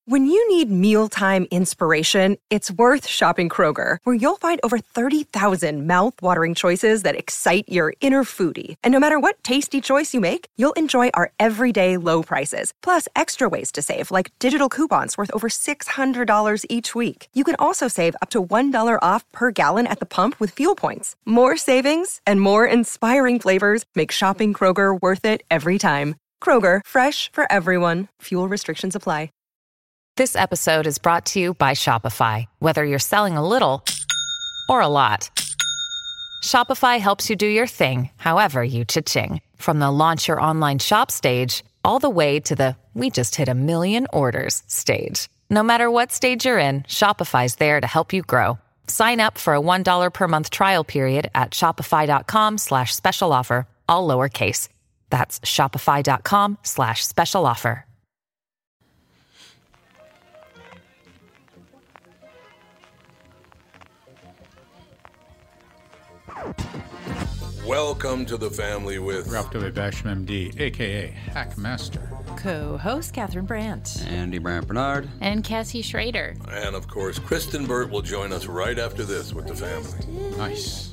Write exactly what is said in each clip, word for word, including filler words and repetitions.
When you need mealtime inspiration, it's worth shopping Kroger, where you'll find over thirty thousand mouth-watering choices that excite your inner foodie. And no matter what tasty choice you make, you'll enjoy our everyday low prices, plus extra ways to save, like digital coupons worth over six hundred dollars each week. You can also save up to one dollar off per gallon at the pump with fuel points. More savings and more inspiring flavors make shopping Kroger worth it every time. Kroger, fresh for everyone. Fuel restrictions apply. This episode is brought to you by Shopify. Whether you're selling a little or a lot, Shopify helps you do your thing, however you cha-ching. From the launch your online shop stage, all the way to the we just hit a million orders stage. No matter what stage you're in, Shopify's there to help you grow. Sign up for a one dollar per month trial period at shopify.com slash special offer, all lowercase. That's shopify.com slash special offer. Welcome to the family with Ralph W. Basham, M D, a k a. Hackmaster. Co-host Catherine Brandt. Andy Brandt Bernard. And Cassie Schrader. And, of course, Kristen Burt will join us right after this with the family. Nice.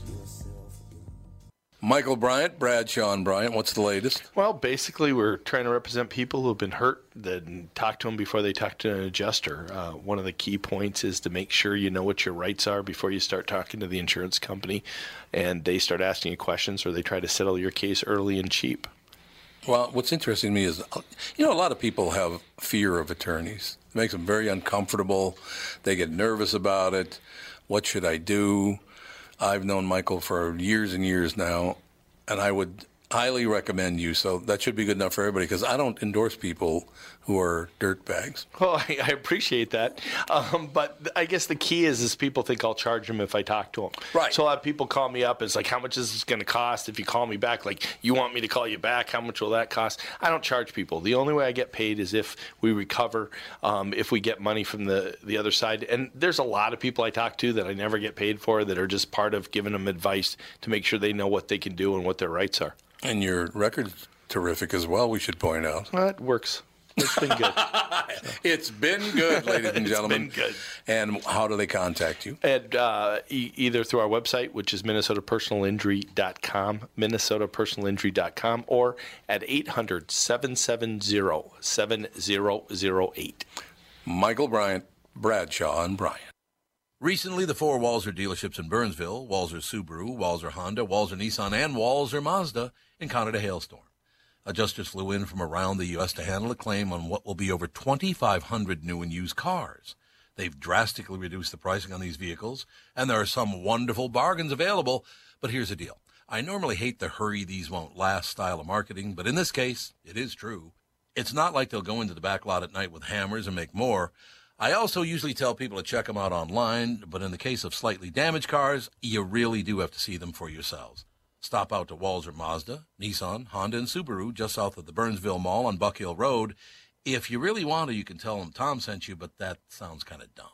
Michael Bryant, Brad Sean Bryant, what's the latest? Well, basically, we're trying to represent people who have been hurt, then talk to them before they talk to an adjuster. Uh, one of the key points is to make sure you know what your rights are before you start talking to the insurance company and they start asking you questions or they try to settle your case early and cheap. Well, what's interesting to me is, you know, a lot of people have fear of attorneys. It makes them very uncomfortable. They get nervous about it. What should I do? I've known Michael for years and years now, and I would highly recommend you. So that should be good enough for everybody, because I don't endorse people who are dirtbags. Well, I, I appreciate that. Um, but I guess the key is, is people think I'll charge them if I talk to them. Right. So a lot of people call me up. It's like, how much is this going to cost if you call me back? Like, you want me to call you back? How much will that cost? I don't charge people. The only way I get paid is if we recover, um, if we get money from the, the other side. And there's a lot of people I talk to that I never get paid for that are just part of giving them advice to make sure they know what they can do and what their rights are. And your record's terrific as well, we should point out. Well, it works. It's been good. It's been good, ladies and gentlemen. It's been good. And how do they contact you? And uh, e- either through our website, which is minnesota personal injury dot com, minnesota personal injury dot com, or at eight hundred, seven seven zero, seven zero zero eight. Michael Bryant, Bradshaw and Bryant. Recently, the four Walser dealerships in Burnsville, Walser Subaru, Walser Honda, Walser Nissan, and Walser Mazda, encountered a hailstorm. Adjusters flew in from around the U S to handle a claim on what will be over twenty-five hundred new and used cars. They've drastically reduced the pricing on these vehicles, and there are some wonderful bargains available. But here's the deal. I normally hate the hurry these won't last style of marketing, but in this case, it is true. It's not like they'll go into the back lot at night with hammers and make more. I also usually tell people to check them out online, but in the case of slightly damaged cars, you really do have to see them for yourselves. Stop out to Walser Mazda, Nissan, Honda, and Subaru just south of the Burnsville Mall on Buck Hill Road. If you really want to, you can tell them Tom sent you, but that sounds kind of dumb.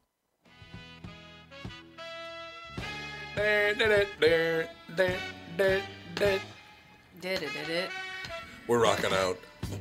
We're rocking out.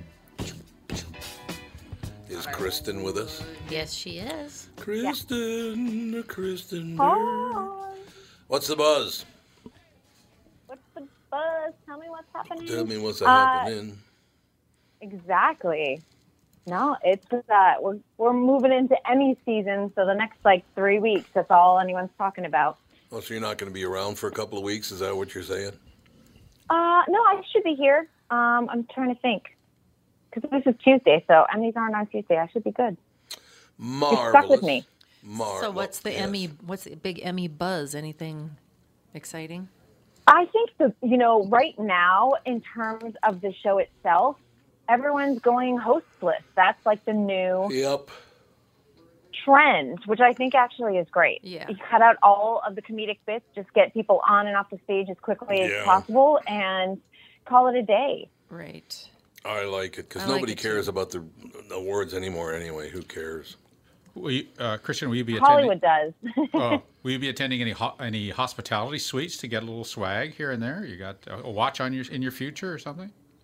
Is Kristen with us? Yes, she is. Kristen, yeah. Kristen. Hi. What's the buzz? What's the buzz? Tell me what's happening. Tell me what's uh, happening. Exactly. No, it's just that we're we're moving into Emmy season, so the next like three weeks, that's all anyone's talking about. Oh, so you're not going to be around for a couple of weeks? Is that what you're saying? Uh, no, I should be here. Um, I'm trying to think. Because this is Tuesday, so Emmys aren't on Tuesday. I should be good. Marvelous. You're stuck with me. Marvelous. So what's the yes. Emmy, what's the big Emmy buzz? Anything exciting? I think, the you know, right now, in terms of the show itself, everyone's going hostless. That's like the new Yep. trend, which I think actually is great. Yeah. You cut out all of the comedic bits, just get people on and off the stage as quickly Yeah. as possible, and call it a day. Right. I like it, because I like nobody it cares too. about the the awards anymore anyway. Who cares? Will you, uh, Christian, will you be attending? Hollywood does. Oh, will you be attending any ho- any hospitality suites to get a little swag here and there? You got a watch on your in your future or something?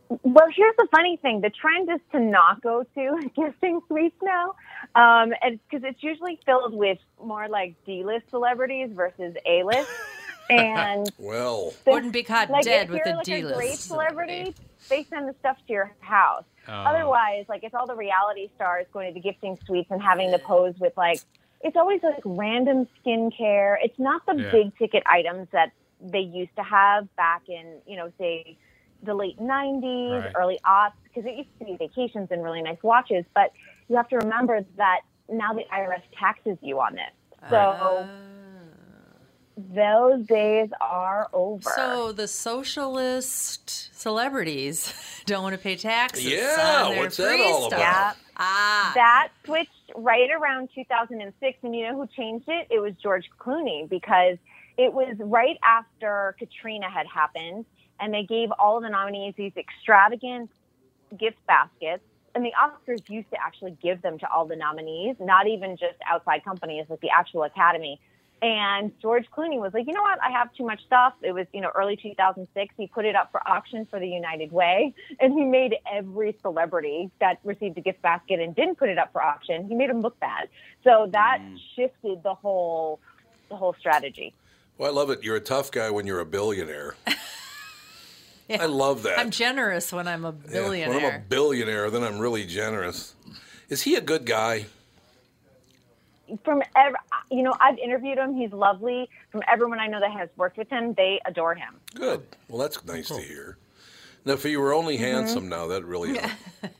Well, here's the funny thing. The trend is to not go to gifting suites now, um, and because it's usually filled with more like D-list celebrities versus A-list. And well, wouldn't be caught like, dead if with you're a like D-list a great celebrity. celebrity, they send the stuff to your house. Oh. Otherwise, like it's all the reality stars going to the gifting suites and having to pose with like, it's always like random skincare. It's not the Yeah. big ticket items that they used to have back in, you know, say the late nineties, Right. early aughts, because it used to be vacations and really nice watches. But you have to remember that now the I R S taxes you on it. So those days are over. So the socialist celebrities don't want to pay taxes Yeah, on their what's that free all stuff. about? Yeah. Ah. That switched right around two thousand six, and you know who changed it? It was George Clooney, because it was right after Katrina had happened, and they gave all of the nominees these extravagant gift baskets, and the Oscars used to actually give them to all the nominees, not even just outside companies like the actual Academy. And George Clooney was like, you know what? I have too much stuff. It was, you know, early two thousand six. He put it up for auction for the United Way, and he made every celebrity that received a gift basket and didn't put it up for auction, he made them look bad. So that Mm. shifted the whole, the whole strategy. well, I love it. You're a tough guy when you're a billionaire. I love that. I'm generous when I'm a Yeah, billionaire. when I'm a billionaire, then I'm really generous. Is he a good guy? From ev- you know, I've interviewed him. He's lovely. From everyone I know that has worked with him, they adore him. Good. Well, that's nice to hear. Now, if he were only Mm-hmm. handsome now, that really helped.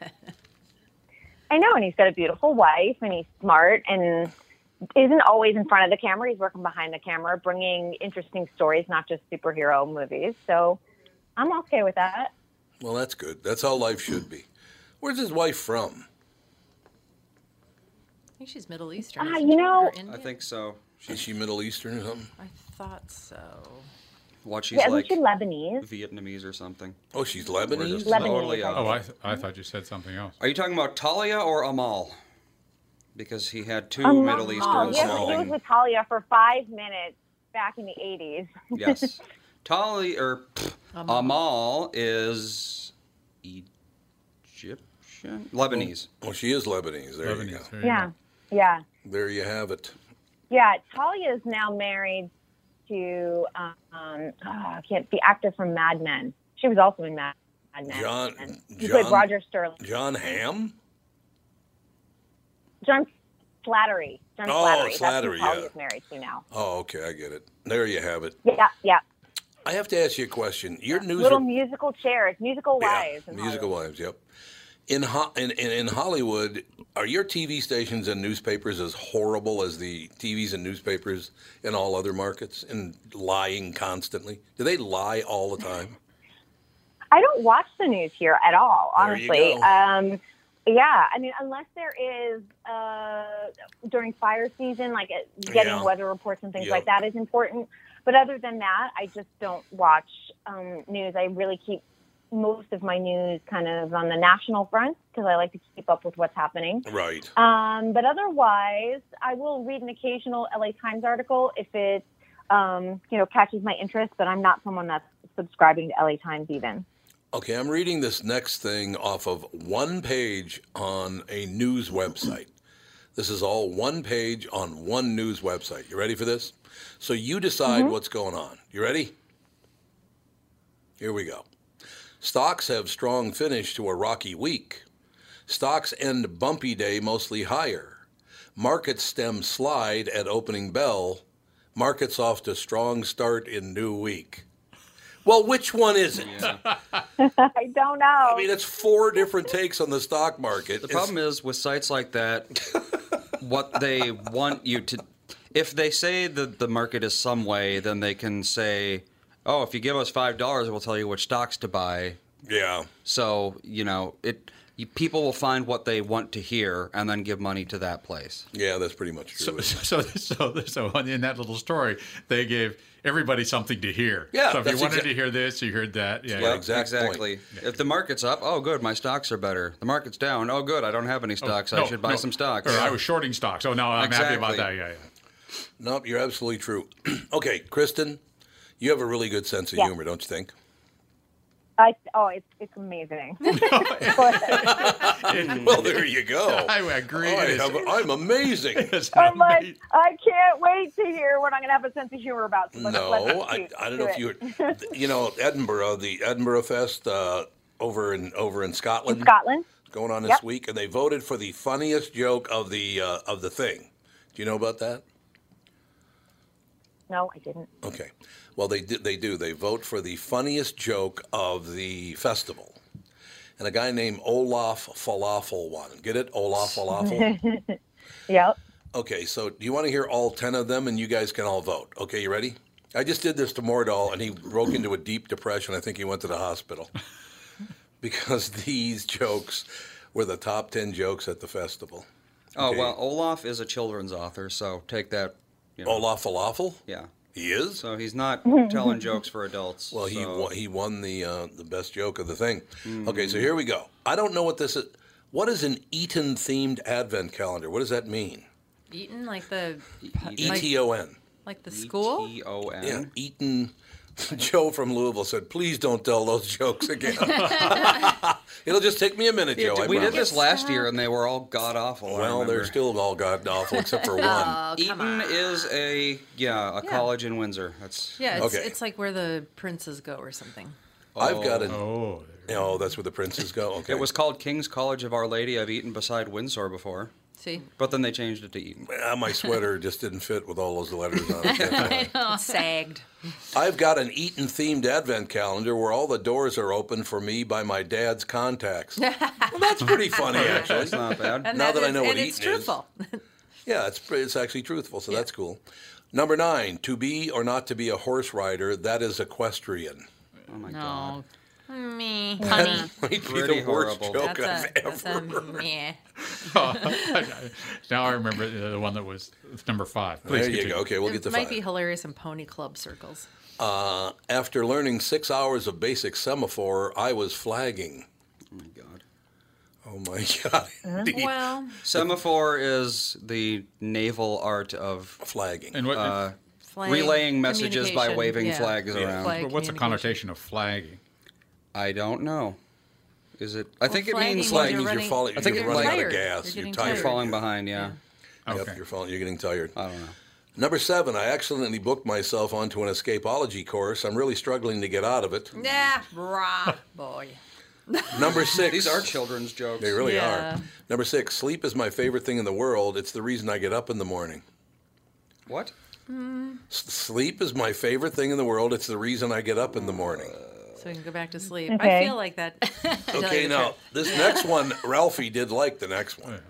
I know, and he's got a beautiful wife, and he's smart, and isn't always in front of the camera. He's working behind the camera, bringing interesting stories, not just superhero movies. So I'm okay with that. Well, that's good. That's how life should be. Where's his wife from? I think she's Middle Eastern. Ah, isn't you she? know- Or Indian? I think so. Is she Middle Eastern or something? I thought so. What, she's Yeah, like isn't she Lebanese? Vietnamese or something? Oh, she's We're Lebanese? just Lebanese, totally I out. Oh, I, th- I thought you said something else. Are you talking about Talia or Amal? Because he had two Um, Middle oh, Eastern yes, he was sounding. with Talia for five minutes back in the eighties. Yes. Talia or pff, Amal is Egyptian, Lebanese. Oh, she is Lebanese. There you Lebanese, go. there you Yeah, go. yeah. There you have it. Yeah, Talia is now married to um, oh, I can't the actor from Mad Men. She was also in Mad, Mad Men. John- He played John- Roger Sterling. John Hamm? John Slattery. John Oh, Slattery. Slattery, That's who Talia's yeah. married to now. Oh, okay, I get it. There you have it. Yeah, yeah. I have to ask you a question. Your news Little re- musical chairs, musical wives. in musical Hollywood. wives, yep. In, Ho- in, in, in Hollywood, are your T V stations and newspapers as horrible as the T Vs and newspapers in all other markets and lying constantly? Do they lie all the time? I don't watch the news here at all, There you honestly. go. Um, yeah, I mean, unless there is uh, during fire season, like uh, getting Yeah. weather reports and things Yep. like that is important. But other than that, I just don't watch um, news. I really keep most of my news kind of on the national front because I like to keep up with what's happening. Right. Um, but otherwise, I will read an occasional L A Times article if it, um, you know, catches my interest. But I'm not someone that's subscribing to L A Times even. Okay, I'm reading this next thing off of one page on a news website. This is all one page on one news website. You ready for this? So you decide what's going on. You ready? Here we go. Stocks have strong finish to a rocky week. Stocks end bumpy day mostly higher. Markets stem slide at opening bell. Markets off to strong start in new week. Well, which one is it? I don't know. I mean, it's four different takes on the stock market. The problem is with sites like that, what they want you to, if they say that the market is some way, then they can say, oh, if you give us five dollars, we'll tell you which stocks to buy. Yeah. So, you know, it you, people will find what they want to hear and then give money to that place. Yeah, that's pretty much true. So, so, so, so in that little story, they gave everybody something to hear. Yeah, So if you that's wanted exa- to hear this, you heard that. Yeah. Yeah, yeah. exact point. exactly. If the market's up, oh, good, my stocks are better. The market's down, oh, good, I don't have any stocks. I No, should buy no. some stocks. Or I was shorting stocks. Oh, no, I'm happy about that. Exactly. Yeah, yeah. Nope, you're absolutely true. Okay, Kristen, you have a really good sense of Yeah. humor, don't you think? I oh, it's it's amazing. Well, there you go. I agree. I It is- have- I'm amazing. it's I'm like, amazing. I can't wait to hear what I'm going to have a sense of humor about. So let's- No, let's I, do- I don't do know if it. you, you know, Edinburgh, the Edinburgh Fest uh, over in over in Scotland, In Scotland. going on this Yep. week, and they voted for the funniest joke of the uh, of the thing. Do you know about that? No, I didn't. Okay, well they did. They do. They vote for the funniest joke of the festival, and a guy named Olaf Falafel won. Get it, Olaf Falafel. Yep. Okay, so do you want to hear all ten of them, and you guys can all vote? Okay, you ready? I just did this to Mordall, and he broke into a deep depression. I think he went to the hospital because these jokes were the top ten jokes at the festival. Oh, Okay. well, Olaf is a children's author, so take that. You know, Olaf Falafel? Yeah. He is? So he's not telling jokes for adults. Well, he so- won, he won the uh, the best joke of the thing. Okay, so here we go. I don't know what this is. What is an Eton-themed advent calendar? What does that mean? Eaton, like the E like, T O N. like the school. E T O N. Yeah, Eton. Joe from Louisville said, please don't tell those jokes again. It'll just take me a minute, Joe. I we did promise. this last year, and they were all god awful. Well, they're still all god awful except for one. Oh, come Eton on. is a yeah a Yeah. college in Windsor. That's Yeah, it's, Okay. it's like where the princes go or something. I've got an. Oh, Oh, that's where the princes go. Okay. It was called King's College of Our Lady of Eton beside Windsor before, See? but then they changed it to Eton. Ah, my sweater just didn't fit with all those letters on it. That's why. It sagged. I've got an Eton-themed advent calendar where all the doors are open for me by my dad's contacts. Well, that's pretty funny, actually. That's not bad. And Now that I is- know what and it's Eton is. truthful. Yeah, it's it's actually truthful, so that's cool. Number nine, to be or not to be a horse rider, that is equestrian. Oh my No. god. Me. That Honey. might be Pretty the worst horrible. joke That's I've a, that's ever a heard. meh. now I remember the the one that was number five. Please There you continue. go. Okay, we'll get It to might five. be hilarious in pony club circles. Uh, after learning six hours of basic semaphore, I was flagging. Oh my god. Oh my God! Indeed. Well, Semaphore is the naval art of Flagging. And what, uh, flag, relaying messages by communication, waving yeah. flags Yeah. around. Flag but what's the communication. connotation of flagging? I don't know. Is it? I think it flagging means means Flag like you're means you're running- falling. I think you're it- running like- out of tired. gas. You're You're, getting tired. you're falling behind. Yeah. Yep, Okay. you're falling. You're getting tired. I don't know. Number seven, I accidentally booked myself onto an escapology course. I'm really struggling to get out of it. Nah, rah, boy. Number six. These are children's jokes. They really Yeah. are. Number six, sleep is my favorite thing in the world. It's the reason I get up in the morning. What? S- sleep is my favorite thing in the world. It's the rereason I get up in the morning. So we can go back to sleep. Okay. I feel like that. to tell Okay, you the now, truth. this next one, Ralphie did like the next one.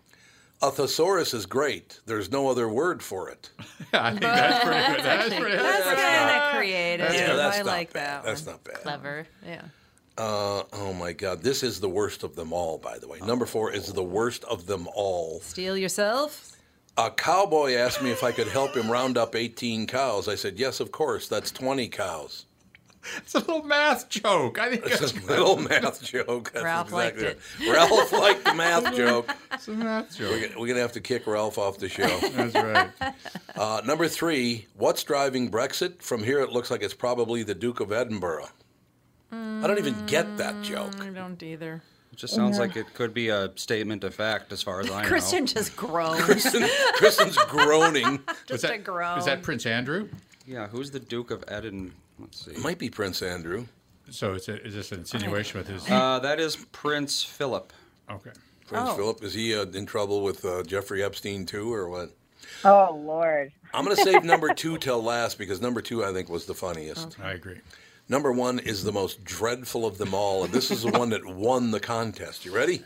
A thesaurus is great. There's no other word for it. I think that's pretty good. That's pretty That's good. kind of creative. Yeah, that's I not like bad. that That's one. not bad. Clever. Yeah. Uh, oh, my God. This is the worst of them all, by the way. Number four is the worst of them all. Steal yourself. A cowboy asked me if I could help him round up eighteen cows. I said, yes, of course. That's twenty cows. It's a little math joke. I think It's it's, a little math joke. That's Ralph liked exactly right. Ralph liked the math joke. it's a math joke. We're gonna, we're gonna have to kick Ralph off the show. That's right. Uh, number three, what's driving Brexit? From here, it looks like it's probably the Duke of Edinburgh. I don't even get that joke. I don't either. It just sounds like it could be a statement of fact, as far as I know. Kristen just groaned. Kristen, Kristen's groaning. Was just that, a groan. is that Prince Andrew? Yeah, who's the Duke of Edinburgh? Let's see. It might be Prince Andrew. So it's a, is this an insinuation with his? Uh, that is Prince Philip. Okay. Prince Oh. Philip. Is he uh, in trouble with uh, Jeffrey Epstein too, or what? Oh, Lord. I'm going to save number two till last because number two I think was the funniest. I agree. Number one is the most dreadful of them all, and this is the one that won the contest. You ready?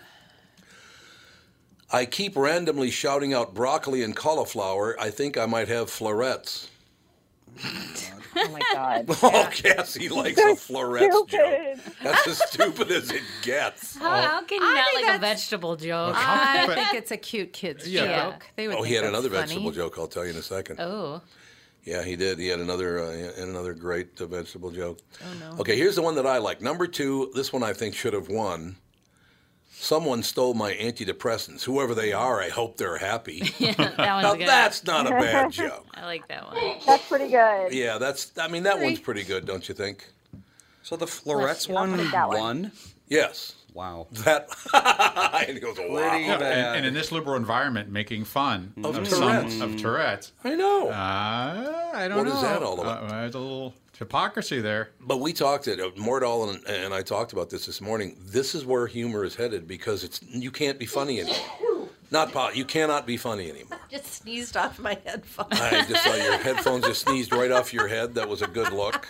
I keep randomly shouting out broccoli and cauliflower. I think I might have florets. Oh, my God. Oh, Cassie likes a florets joke. Stupid. That's as stupid as it gets. How, how can you I not think like a that's- vegetable joke? I But- think it's a cute kid's Yeah. joke. They would Oh, think he had that's another funny. vegetable joke. I'll tell you in a second. Oh. Yeah, he did. He had another uh, he had another great uh, vegetable joke. Oh, no. Okay, here's the one that I like. Number two, this one I think should have won. Someone stole my antidepressants. Whoever they are, I hope they're happy. That Now, one's good. that's not a bad joke. I like that one. That's pretty good. Yeah, that's, I mean, that one's pretty good, don't you think? So the florets I'll one put it that way. won? Yes. Wow. That and he goes, wow. Pretty Yeah, bad. and, and in this liberal environment, making fun Of of, Tourette's. some of Tourette's. I know. Uh, I don't What know. is that all about? Uh, there's a little hypocrisy there. But we talked at uh, Mordall and, and I talked about this this morning. This is where humor is headed because it's you can't be funny anymore. Not po- you cannot be funny anymore. Just sneezed off my headphones. I just saw your headphones just sneezed right off your head. That was a good look.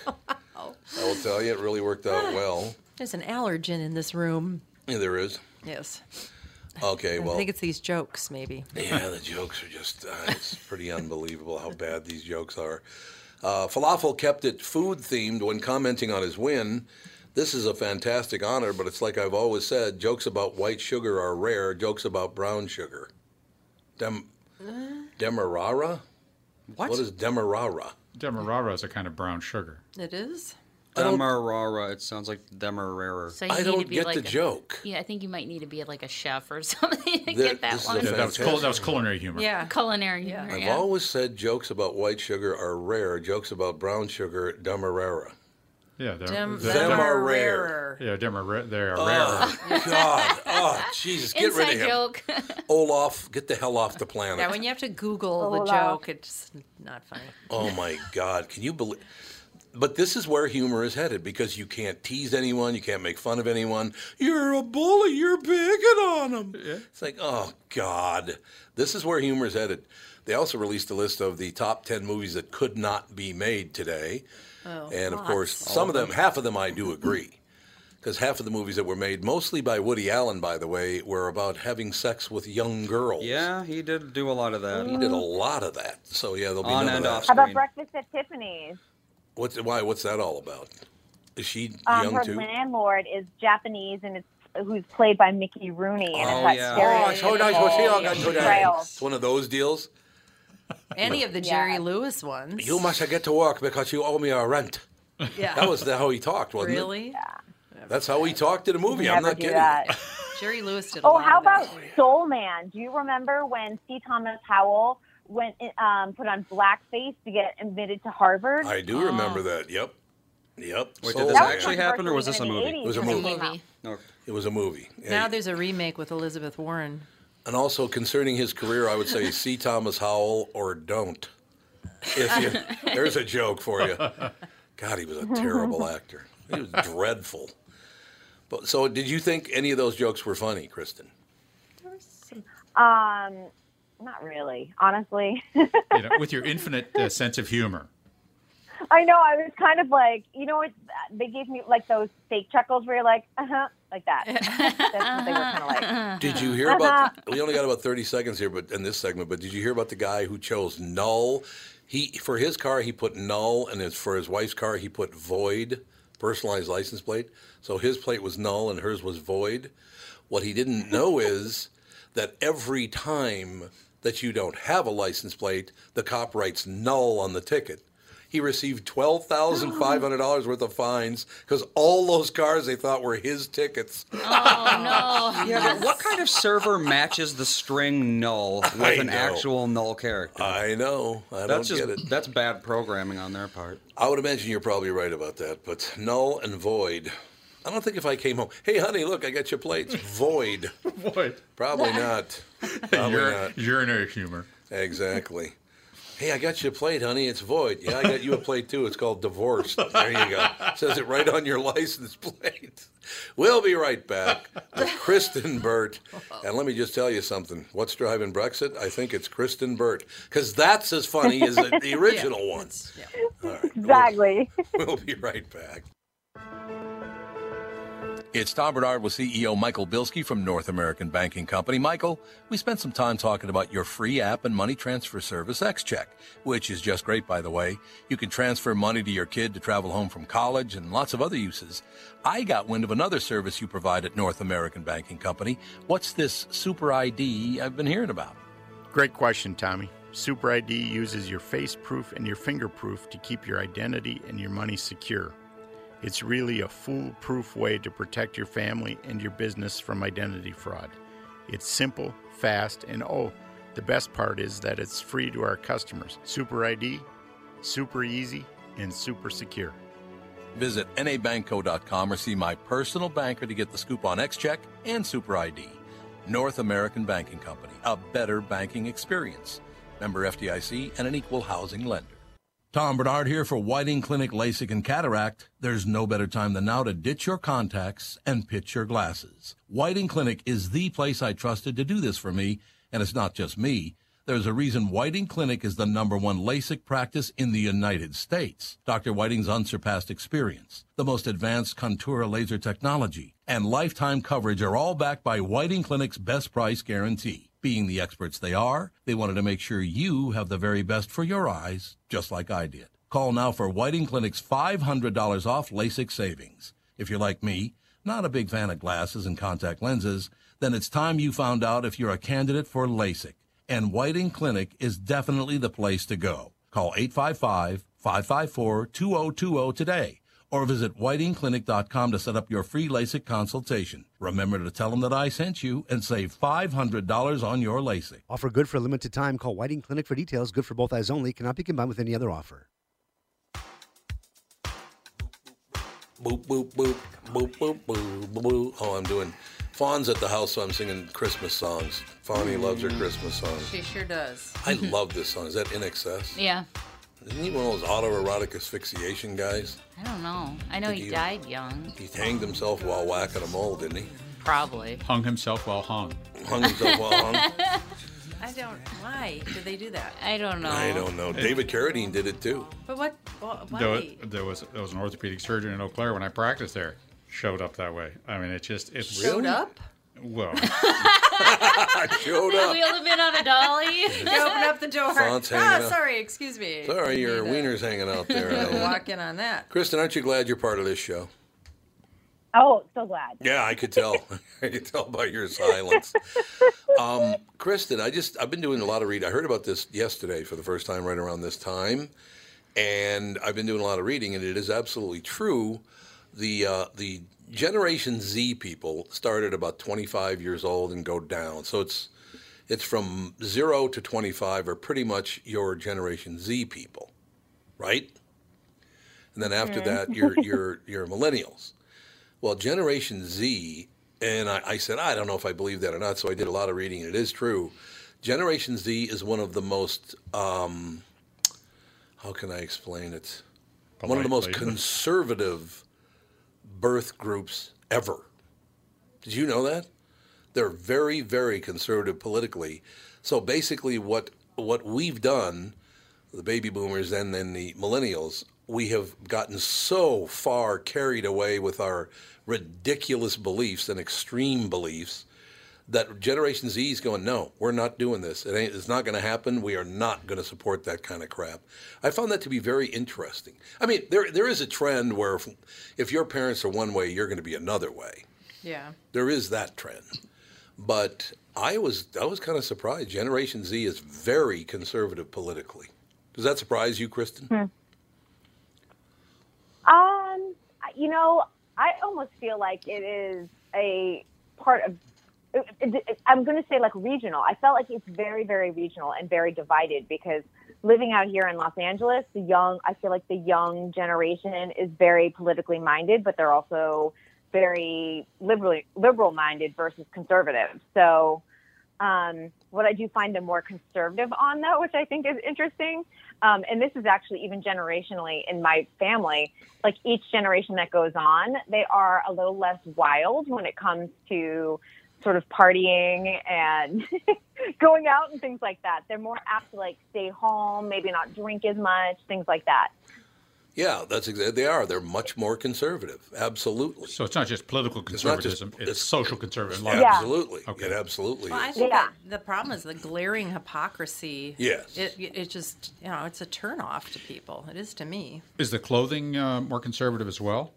I will tell you, it really worked out well. There's an allergen in this room. Yeah, there is. Yes. Okay, well. I think it's these jokes, maybe. Yeah, the jokes are just, uh, it's pretty unbelievable how bad these jokes are. Uh, Falafel kept it food-themed when commenting on his win. This is a fantastic honor, but it's like I've always said, jokes about white sugar are rare, jokes about brown sugar. Dem, Demerara? What? What is Demerara? Demerara is a kind of brown sugar. It is? Demerara. It sounds like Demerara. So you I need don't to be get like the a, joke. Yeah, I think you might need to be like a chef or something to The- get that this is one. a Yeah, that was cul- that was culinary humor. Yeah. Culinary humor, I've yeah. always said jokes about white sugar are rare, jokes about brown sugar, Demerara. Yeah, they're, Dem- they're- Them them are are rare. rarer. yeah, Demer- they are Oh, God. Oh, Jesus. Get rid Inside of him. joke. Olaf, get the hell off the planet. Yeah, when you have to Google the Olaf. joke, it's not funny. Oh, my God. Can you believe... But this is where humor is headed because you can't tease anyone. You can't make fun of anyone. You're a bully. You're picking on them. It's like, oh, God. This is where humor is headed. They also released a list of the top ten movies that could not be made today. Oh, And, of lots. course, some of them, half of them I do agree. Because half of the movies that were made, mostly by Woody Allen, by the way, were about having sex with young girls. Yeah, he did do a lot of that. He did a lot of that. So, yeah, there'll be On none and of off that. How about Screen. Breakfast at Tiffany's? What's, why, what's that all about? Is she Um, young, her too? landlord is Japanese, and it's who's played by Mickey Rooney, and Oh, it's that yeah. Oh, it's so nice to see you stereotypical again today. portrayal. It's one of those deals. Any of the Yeah. Jerry Lewis ones. You must get to work because you owe me a rent. Yeah. That was the, how he talked, wasn't Really? it? That's how he talked in a movie. I'm Never not do kidding. that. Jerry Lewis did a Oh, lot how of that. about Soul Man? Do you remember when C. Thomas Howell went um, put on blackface to get admitted to Harvard? I do remember that. Yep. Yep. Wait, Soul did this Man. actually happen, or was this a In the movie? eighties It was a when movie. came out. Movie. No. It was a movie. Yeah. Now there's a remake with Elizabeth Warren. And also concerning his career, I would say see Thomas Howell or don't. If you, there's a joke for you. God, he was a terrible actor. He was dreadful. But so, did you think any of those jokes were funny, Kristen? Um, not really, honestly. You know, with your infinite uh, sense of humor. I know. I was kind of like, you know what? They gave me like those fake chuckles where you're like, uh huh, like that. That's what they were kind of like. Did you hear about? We only got about thirty seconds here, but in this segment. But did you hear about the guy who chose null? He for his car he put null, and his, for his wife's car he put void, personalized license plate. So his plate was null and hers was void. What he didn't know is that every time that you don't have a license plate, the cop writes null on the ticket. He received twelve thousand five hundred dollars worth of fines because all those cars they thought were his tickets. Oh, no. Yeah, but what kind of server matches the string null with I an know. actual null character? I know. I that's don't just get it. that's bad programming on their part. I would imagine you're probably right about that, but null and void. I don't think if I came home, hey, honey, look, I got your plates. Void. What? Probably not. Probably Ur- not. urinary humor. Exactly. Hey, I got you a plate, honey. It's void. Yeah, I got you a plate, too. It's called divorced. There you go. Says it right on your license plate. We'll be right back with Kristen Burt. And let me just tell you something. What's driving Brexit? I think it's Kristen Burt. Because that's as funny as the, the original Yeah, one. it's- yeah. All right. Exactly. We'll, we'll be right back. It's Tom Bernard with C E O Michael Bilski from North American Banking Company. Michael, we spent some time talking about your free app and money transfer service, XCheck, which is just great, by the way. You can transfer money to your kid to travel home from college and lots of other uses. I got wind of another service you provide at North American Banking Company. What's this Super I D I've been hearing about? Great question, Tommy. Super I D uses your face proof and your finger proof to keep your identity and your money secure. It's really a foolproof way to protect your family and your business from identity fraud. It's simple, fast, and oh, the best part is that it's free to our customers. Super I D, super easy, and super secure. Visit N A bank co dot com or see my personal banker to get the scoop on X-Check and Super I D. North American Banking Company, a better banking experience. Member F D I C and an equal housing lender. Tom Bernard here for Whiting Clinic LASIK and Cataract. There's no better time than now to ditch your contacts and pitch your glasses. Whiting Clinic is the place I trusted to do this for me, and it's not just me. There's a reason Whiting Clinic is the number one LASIK practice in the United States. Doctor Whiting's unsurpassed experience, the most advanced Contura laser technology, and lifetime coverage are all backed by Whiting Clinic's best price guarantee. Being the experts they are, they wanted to make sure you have the very best for your eyes, just like I did. Call now for Whiting Clinic's five hundred dollars off LASIK savings. If you're like me, not a big fan of glasses and contact lenses, then it's time you found out if you're a candidate for LASIK. And Whiting Clinic is definitely the place to go. Call eight five five, five five four, two zero two zero today or visit whiting clinic dot com to set up your free LASIK consultation. Remember to tell them that I sent you and save five hundred dollars on your LASIK. Offer good for a limited time. Call Whiting Clinic for details. Good for both eyes only. Cannot be combined with any other offer. Boop, boop, boop, boop, boop, boop, boop. Oh, I'm doing... Fawn's at the house, so I'm singing Christmas songs. Fawny loves her Christmas songs. She sure does. I love this song. Is that In Excess? Yeah. Isn't he one of those autoerotic asphyxiation guys? I don't know. I know Think he, he- died young. He hanged himself while whacking a mole, didn't he? Probably. Hung himself while hung. Hung himself while hung? I don't. Why did they do that? I don't know. I don't know. David Carradine did it too. But what? wh- Why? There was, there was there was an orthopedic surgeon in Eau Claire when I practiced there. Showed up that way. I mean, it just it's Showed up? Well, Showed up. Wheeled him in on a dolly. You open up the door. Font's hanging Oh, up. sorry. Excuse me. Sorry, your Need to wiener's hanging out there. Walk in on that. Kristen, aren't you glad you're part of this show? Oh, so glad. Yeah, I could tell. I could tell by your silence. Um, Kristen, I just I've been doing a lot of reading. I heard about this yesterday for the first time, right around this time, and I've been doing a lot of reading, and it is absolutely true. The uh, the Generation Z people started about twenty-five years old and go down. So it's it's from zero to twenty-five are pretty much your Generation Z people, right? And then after that, you're you're you're millennials. Well, Generation Z, and I, I said, I don't know if I believe that or not, so I did a lot of reading, and it is true. Generation Z is one of the most, um, how can I explain it? One of the most Politely. conservative birth groups ever. Did you know that? They're very, very conservative politically. So basically what what we've done, the baby boomers and then the millennials, we have gotten so far carried away with our ridiculous beliefs and extreme beliefs that Generation Z is going, no, we're not doing this. It ain't, it's not going to happen. We are not going to support that kind of crap. I found that to be very interesting. I mean, there there is a trend where if, if your parents are one way, you're going to be another way. Yeah. There is that trend. But I was I was kind of surprised. Generation Z is very conservative politically. Does that surprise you, Kristen? Hmm. Um, you know, I almost feel like it is a part of, it, it, I'm going to say like regional. I felt like it's very, very regional and very divided because living out here in Los Angeles, the young, I feel like the young generation is very politically minded, but they're also very liberally, liberal minded versus conservative. So, um, what I do find them more conservative on, though, which I think is interesting, um, and this is actually even generationally in my family, like each generation that goes on, they are a little less wild when it comes to sort of partying and going out and things like that. They're more apt to like stay home, maybe not drink as much, things like that. Yeah, that's exactly. They are. They're much more conservative. Absolutely. So it's not just political It's not just- conservatism; it's, social conservatism. Yeah, Yeah. absolutely. Okay. It absolutely Well, I is. think Yeah. that the problem is the glaring hypocrisy. Yes. It, it, it just, you know, it's a turnoff to people. It is to me. Is the clothing uh, more conservative as well?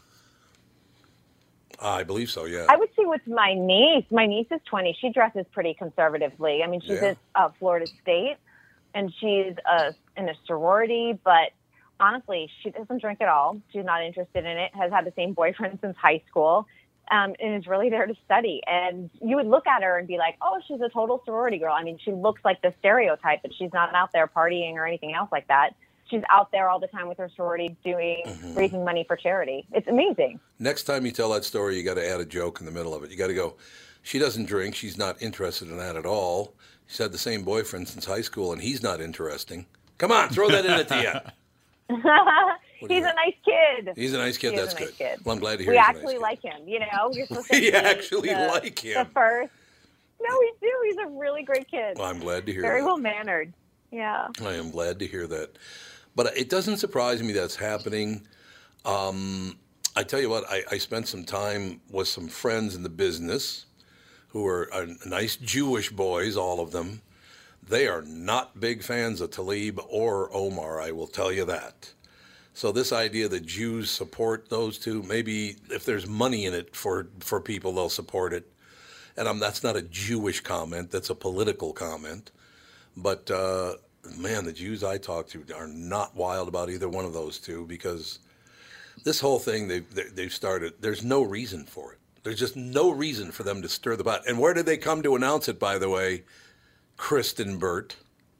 I believe so, yeah. I would say with my niece, my niece is twenty. She dresses pretty conservatively. I mean, she's Yeah. at uh, Florida State, and she's uh, in a sorority, but honestly, she doesn't drink at all. She's not interested in it, has had the same boyfriend since high school, um, and is really there to study. And you would look at her and be like, oh, she's a total sorority girl. I mean, she looks like the stereotype, but she's not out there partying or anything else like that. she's out there all the time with her sorority doing Mm-hmm. raising money for charity. It's amazing. Next time you tell that story, you got to add a joke in the middle of it. You got to go, she doesn't drink. She's not interested in that at all. She's had the same boyfriend since high school, and he's not interesting. Come on, throw that in at the end. He's a nice kid. He's a nice kid. He is That's a nice good. kid. Well, I'm glad to hear We he's a actually nice like him. You know, you're supposed to We be actually the, like him. The first. No, we do. He's a really great kid. Well, I'm glad to hear Very that. well mannered. Yeah. I am glad to hear that. But it doesn't surprise me that's happening. Um, I tell you what, I, I spent some time with some friends in the business who are uh, nice Jewish boys, all of them. They are not big fans of Tlaib or Omar, I will tell you that. So this idea that Jews support those two, maybe if there's money in it for, for people, they'll support it. And um, that's not a Jewish comment, that's a political comment. But, uh, man, the Jews I talk to are not wild about either one of those two because this whole thing they've, they've started, there's no reason for it. There's just no reason for them to stir the pot. And where did they come to announce it, by the way? Kristen Burt.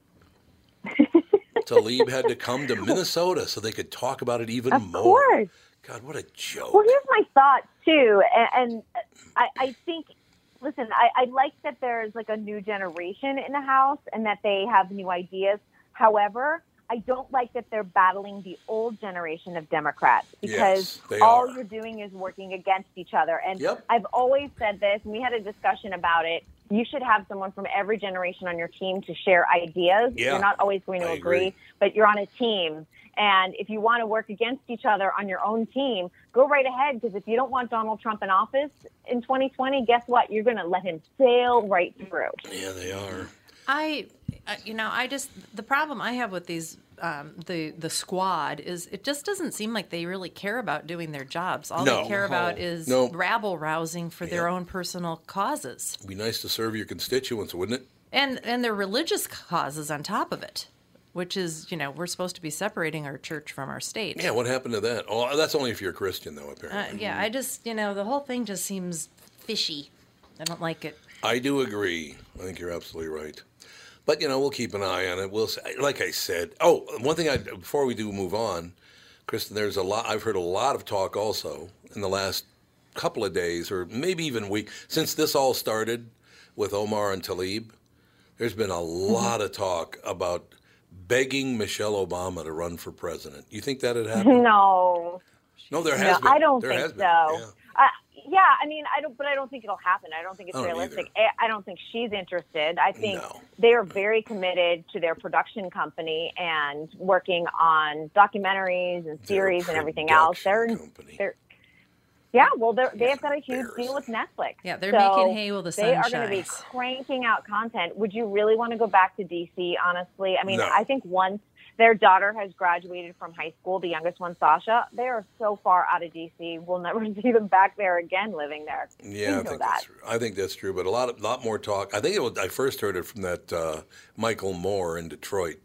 Tlaib had to come to Minnesota so they could talk about it even Of more. course. God, what a joke. Well, here's my thought, too. And, and I, I think, listen, I, I like that there's like a new generation in the House and that they have new ideas. However, I don't like that they're battling the old generation of Democrats because Yes, they all are. you're doing is working against each other. And Yep. I've always said this, and we had a discussion about it. You should have someone from every generation on your team to share ideas. Yeah, You're not always going to I agree, agree. but you're on a team. And if you want to work against each other on your own team, go right ahead. Because if you don't want Donald Trump in office in twenty twenty, guess what? You're going to let him sail right through. Yeah, they are. I, uh, you know, I just the problem I have with these um, the the squad is it just doesn't seem like they really care about doing their jobs. All No. they care about is No. rabble rousing for their Yeah. own personal causes It'd be nice to serve your constituents, wouldn't it? and and their religious causes on top of it, which is you know we're supposed to be separating our church from our state. Yeah, what happened to that? Oh, that's only if you're a Christian, though, Uh, apparently. yeah, I just you know the whole thing just seems fishy. I don't like it. I do agree. I think you're absolutely right. But, you know, we'll keep an eye on it. We'll, like I said, oh, one thing I, before we do move on, Kristen, there's a lot, I've heard a lot of talk also in the last couple of days or maybe even week, since this all started with Omar and Tlaib, there's been a lot of talk about begging Michelle Obama to run for president. You think that had happened? No. No, there has no, been. I don't There think has so. been. Yeah. Uh, yeah, I mean, I don't, but I don't think it'll happen. I don't think it's I don't realistic. I I don't think she's interested. I think No. they are very committed to their production company and working on documentaries and series and everything else. They're, they're, yeah, well, they're, they've got a huge deal with Netflix. Yeah, they're So making hay while the sun They are going to be shines. cranking out content. Would you really want to go back to D C? Honestly, I mean, No. I think once their daughter has graduated from high school, the youngest one, Sasha, they are so far out of D C. We'll never see them back there again, living there. Yeah, You I know think that. that's true. I think that's true, but a lot of lot more talk. I think it was, I first heard it from that uh, Michael Moore in Detroit.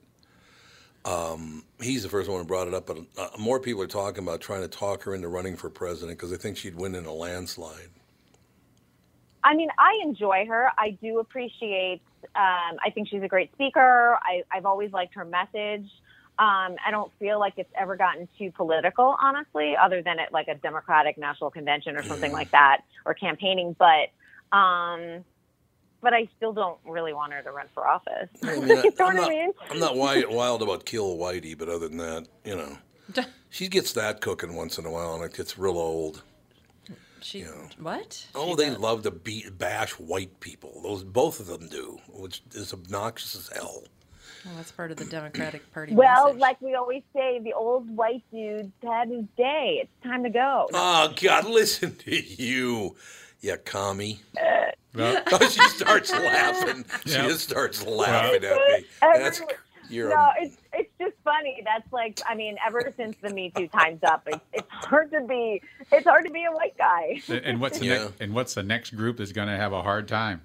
Um, he's the first one who brought it up, but uh, more people are talking about trying to talk her into running for president because they think she'd win in a landslide. I mean, I enjoy her. I do appreciate. Um, I think she's a great speaker. I, I've always liked her message. Um, I don't feel like it's ever gotten too political, honestly, other than at like a Democratic National Convention or something like that, or campaigning. But, um, but I still don't really want her to run for office. I mean, you I, know I'm what not, I mean? I'm not wild, wild about Kill Whitey, but other than that, you know, she gets that cooking once in a while, and it gets real old. She what? Oh, She they does- love to beat bash white people. Those both of them do, which is obnoxious as hell. Well, that's part of the Democratic Party. Well, message. like we always say, the old white dude's had his day. It's time to go. Oh God, listen to you, you commie. Well, Oh, she starts laughing. She Yeah. just starts laughing at me. That's you're. No, a, it's it's just funny. That's like, I mean, ever since the Me Too time's up, it's, it's hard to be it's hard to be a white guy. and- and what's the Yeah. next, and what's the next group that's going to have a hard time?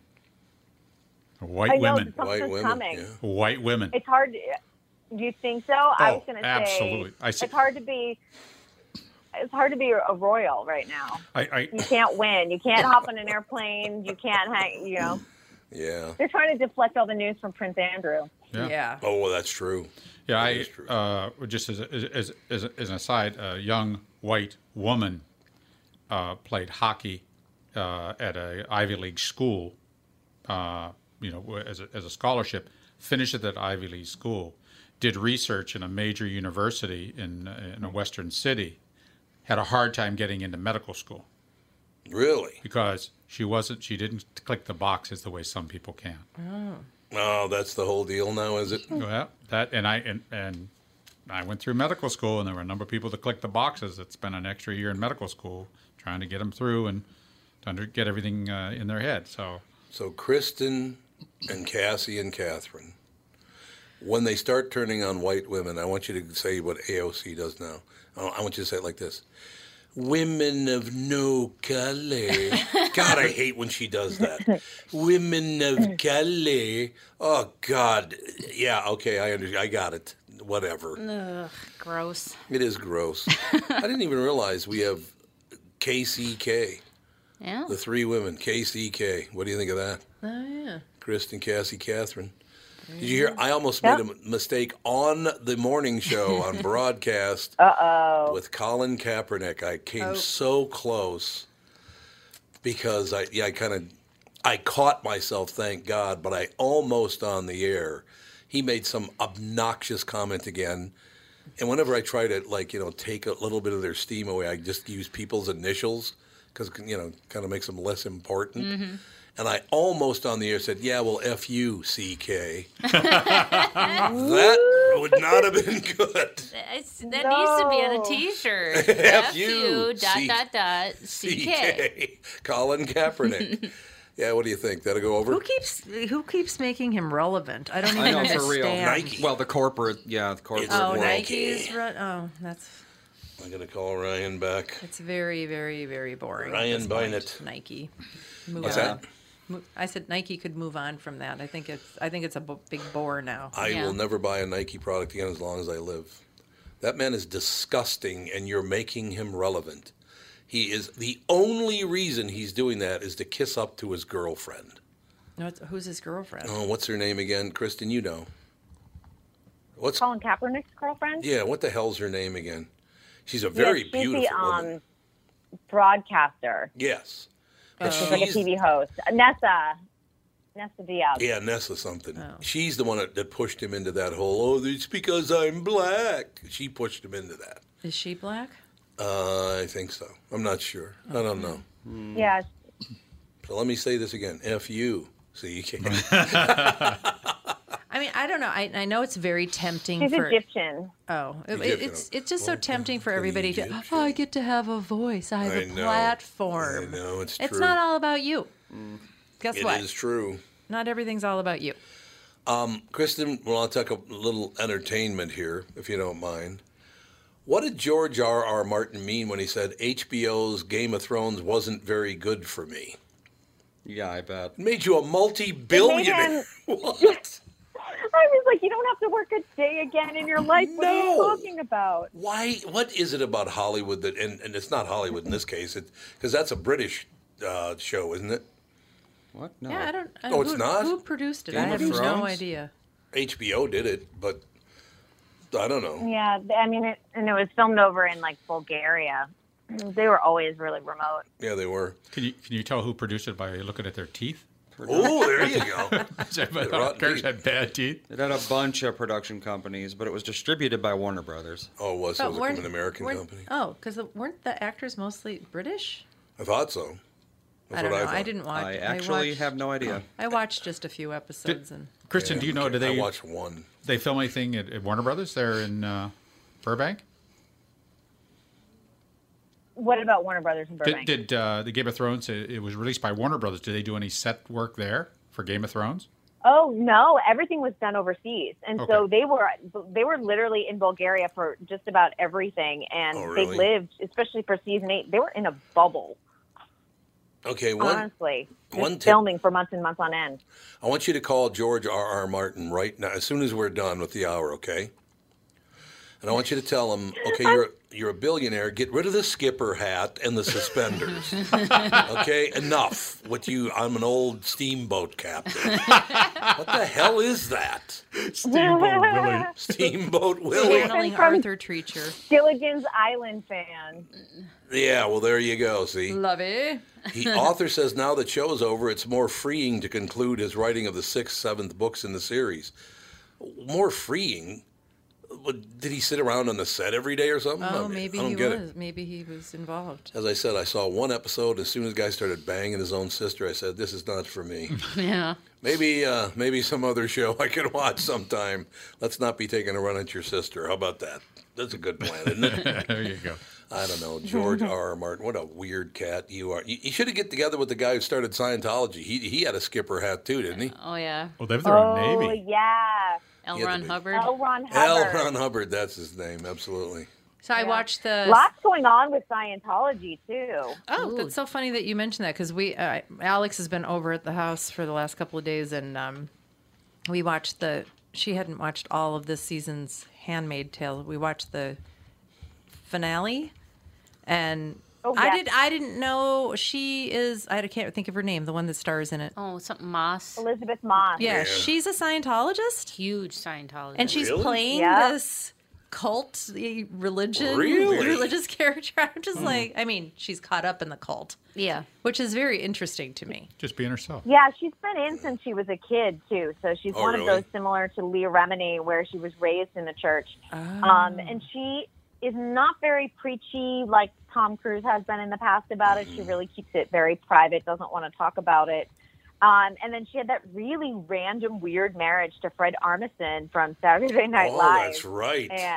White I know, women. something's White women, coming. yeah. White women. It's hard. To, do you think so? I Oh, was going to say absolutely. I see- it's hard to be. It's hard to be a royal right now. I, I You can't win. You can't hop on an airplane. You can't hang. You know. Yeah. They're trying to deflect all the news from Prince Andrew. Yeah. Yeah. Oh, well, that's true. Yeah, That I is true. uh, just as, as as as as an aside, a young white woman uh, played hockey uh, at a Ivy League school. Uh, you know, as a, as a scholarship, finished at that Ivy League school, did research in a major university in uh, in a western city, had a hard time getting into medical school. Really? Because she wasn't, she didn't click the boxes the way some people can. Oh. Oh, that's the whole deal now, is it? Well, that and I and, and I went through medical school, and there were a number of people that clicked the boxes that spent an extra year in medical school trying to get them through and to under, get everything uh, in their head. So, so Kristen and Cassie and Catherine, when they start turning on white women, I want you to say what A O C does now. I want you to say it like this. Women of no color. God, I hate when she does that. Women of color. Oh, God. Yeah, okay, I understand. I got it. Whatever. Ugh, gross. It is gross. I didn't even realize we have K C K. Yeah. The three women, K C K. What do you think of that? Oh, yeah. Kristen, Cassie, Catherine. Did you hear? I almost made a mistake on the morning show on broadcast Uh-oh. with Colin Kaepernick. I came Oh. so close because I, yeah, I kind of, I caught myself, thank God, but I almost on the air. He made some obnoxious comment again. And whenever I try to, like, you know, take a little bit of their steam away, I just use people's initials because, you know, kind of makes them less important. Mm-hmm. And I almost on the air said, yeah, well, F you, C K. That would not have been good. It's, that needs to be on a T-shirt. F you, dot, C- dot, dot, C K. C K. Colin Kaepernick. Yeah, what do you think? That'll go over? Who keeps who keeps making him relevant? I don't even I know, understand. for real. Nike. Well, the corporate, yeah, the corporate. Oh, world. Nike's run. Oh, that's I'm going to call Ryan back. it's very, very, very boring. at Ryan this point. Bynett. Nike. Move What's on. that? Mo- I said Nike could move on from that. I think it's I think it's a b- big bore now. I Yeah. will never buy a Nike product again as long as I live. That man is disgusting, and you're making him relevant. He is the only reason he's doing that is to kiss up to his girlfriend. No, it's, who's his girlfriend? Oh, what's her name again? Kristen, you know. What's Colin Kaepernick's girlfriend? Yeah, what the hell's her name again? She's a very yeah, she's beautiful the, woman. um, broadcaster. Yes. But She's like a she's- T V host. Nessa. Nessa Diaz. Yeah, Nessa something. Oh. She's the one that, that pushed him into that whole, oh, it's because I'm black. She pushed him into that. Is she black? Uh, I think so. I'm not sure. I don't know. Yeah. So let me say this again. F you. See, you can't. I mean, I don't know. I, I know it's very tempting She's for. Egyptian. Oh, it, Egyptian. it's it's just so Well, tempting for an everybody to. Egyptian. Oh, I get to have a voice. I have I a know. platform. I know, it's It's true. not all about you. Guess It what? is true. Not everything's all about you. Um, Kristen, well, I'll take a little entertainment here, if you don't mind. What did George R. R. Martin mean when he said H B O's Game of Thrones wasn't very good for me? Yeah, I bet. It made you a multi-billionaire. What? I was like, you don't have to work a day again in your life. What are you No. talking about? Why? What is it about Hollywood that, and, and it's not Hollywood in this case, because that's a British uh, show, isn't it? What? No. Yeah, I don't. I, Oh, it's who, not? Who produced it? Game I of have no Thrones? idea. H B O did it, but I don't know. Yeah, I mean, it, and it was filmed over in like Bulgaria. They were always really remote. Yeah, they were. can you can you tell who produced it by looking at their teeth? Oh, there you go. rotten Characters teeth. had bad teeth. It had a bunch of production companies, but it was distributed by Warner Brothers. Oh, it was. So But it was weren't- an American weren't- company. Oh, because weren't the actors mostly British? I thought so. That's I don't what know. I, I, thought. didn't watch. I actually watched, have no idea. I watched just a few episodes, and Kristen, Yeah, do you know? Do I they watched one. they film anything at, at Warner Brothers there in uh, Burbank? What about Warner Brothers in Burbank? Did, did uh, the Game of Thrones? It, it was released by Warner Brothers. Did they do any set work there for Game of Thrones? Oh no, everything was done overseas, and so Okay. they were they were literally in Bulgaria for just about everything, and Oh, they really? lived, especially for season eight, they were in a bubble. Okay, one. Honestly, just one tip- filming for months and months on end. I want you to call George R. R. Martin right now, as soon as we're done with the hour, okay? And I want you to tell him, okay, you're you're a billionaire. Get rid of the skipper hat and the suspenders. Okay, enough. What you? I'm an old steamboat captain. What the hell is that? Steamboat Willie. Steamboat Willie. Channeling Arthur Treacher. Gilligan's Island fan. Yeah, well, there you go. See, Love it. the author says now that show's over, it's more freeing to conclude his writing of the sixth, seventh books in the series. More freeing. Did he sit around on the set every day or something? Oh, I mean, maybe I don't he get was. It. Maybe he was involved. As I said, I saw one episode. As soon as the guy started banging his own sister, I said, "This is not for me." Yeah. Maybe, uh, maybe some other show I could watch sometime. Let's not be taking a run at your sister. How about that? That's a good plan, isn't it? There you go. I don't know, George R. R. Martin. What a weird cat you are. You, you should have get together with the guy who started Scientology. He he had a skipper hat too, didn't he? Oh, yeah. Well, they have their own Oh, Navy. yeah. L. Yeah, Ron the- Hubbard. L. Ron L. Hubbard. Ron Hubbard. That's his name. Absolutely. So I watched the. Lots going on with Scientology, too. Oh, Ooh. that's so funny that you mentioned that because we, uh, Alex has been over at the house for the last couple of days, and um, we watched the. She hadn't watched all of this season's *Handmaid's Tale*. We watched the finale, and Oh, I yeah. did. I didn't know she is. I can't think of her name. The one that stars in it. Oh, something Moss. Elizabeth Moss. Yeah, Yeah. she's a Scientologist, Huge Scientologist. and she's Really? playing Yeah. this cult the religion Really? religious character. I'm just like, I mean, she's caught up in the cult, Yeah. which is very interesting to me. Just being herself. Yeah, she's been in since she was a kid, too. So she's Oh, one really? of those similar to Leah Remini, where she was raised in the church. Oh. Um, and she is not very preachy like Tom Cruise has been in the past about it. She really keeps it very private, doesn't want to talk about it. Um, and then she had that really random, weird marriage to Fred Armisen from Saturday Night Oh, Live. that's right. And,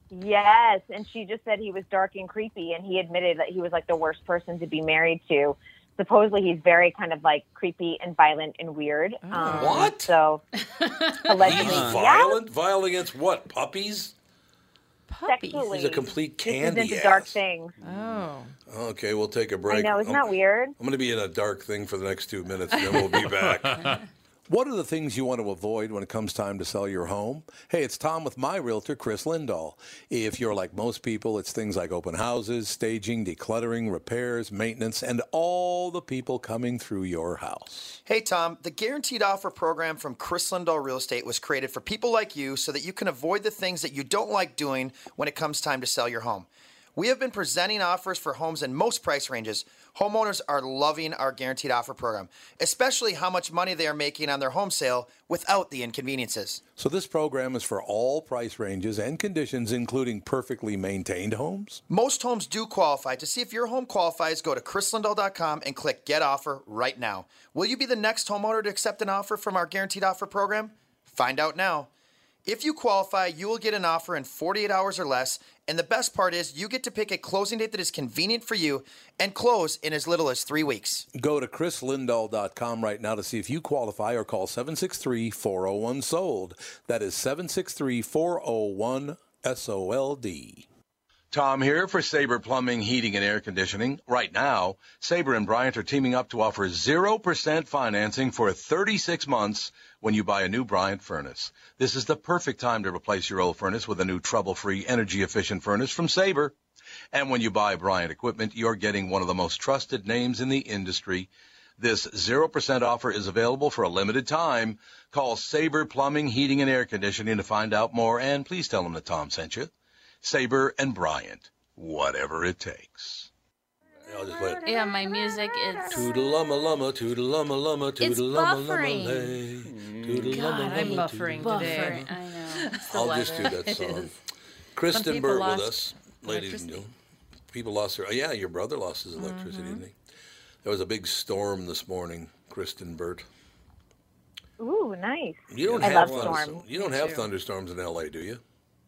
yes, and she just said he was dark and creepy, and he admitted that he was like the worst person to be married to. Supposedly, he's very kind of like creepy and violent and weird. Um, What? So allegedly, He's yeah, violent? Violent against what? Puppies? Puppies. sexually, He's a complete This is candy into ass. dark things. Oh. Okay, we'll take a I break. know, isn't I'm, that weird? I'm going to be in a dark thing for the next two minutes, and then we'll be back. What are the things you want to avoid when it comes time to sell your home? Hey, it's Tom with my realtor, Chris Lindahl. If you're like most people, it's things like open houses, staging, decluttering, repairs, maintenance, and all the people coming through your house. Hey, Tom, the Guaranteed Offer program from Chris Lindahl Real Estate was created for people like you so that you can avoid the things that you don't like doing when it comes time to sell your home. We have been presenting offers for homes in most price ranges. Homeowners are loving our Guaranteed Offer program, especially how much money they are making on their home sale without the inconveniences. So this program is for all price ranges and conditions, including perfectly maintained homes? Most homes do qualify. To see if your home qualifies, go to chris lindahl dot com and click Get Offer right now. Will you be the next homeowner to accept an offer from our Guaranteed Offer program? Find out now. If you qualify, you will get an offer in forty-eight hours or less, and the best part is you get to pick a closing date that is convenient for you and close in as little as three weeks. Go to chris lindahl dot com right now to see if you qualify or call seven six three, four oh one, sold. That is seven six three, four oh one, S O L D. Tom here for Sabre Plumbing, Heating, and Air Conditioning. Right now, Sabre and Bryant are teaming up to offer zero percent financing for thirty-six months when you buy a new Bryant furnace. This is the perfect time to replace your old furnace with a new trouble-free, energy-efficient furnace from Sabre. And when you buy Bryant equipment, you're getting one of the most trusted names in the industry. This zero percent offer is available for a limited time. Call Sabre Plumbing, Heating, and Air Conditioning to find out more, and please tell them that Tom sent you. Sabre and Bryant, whatever it takes. I'll just play it. Yeah, my music is. Toodle-lumma-lumma, toodle-lumma-lumma, It's toodle-lumma-lumma-lay. buffering. Toodle-lumma-lumma, God, I'm buffering toodle- today. Buffering. I know. It's the I'll just do weather. that It song. is. Kristen people Burt lost with us, ladies and electricity. gentlemen. People lost their, oh, yeah, your brother lost his electricity, Mm-hmm. didn't he? There was a big storm this morning, Kristen Burt. Ooh, nice. You don't I have love thunders- storms. You don't Me have too. thunderstorms in L A, do you?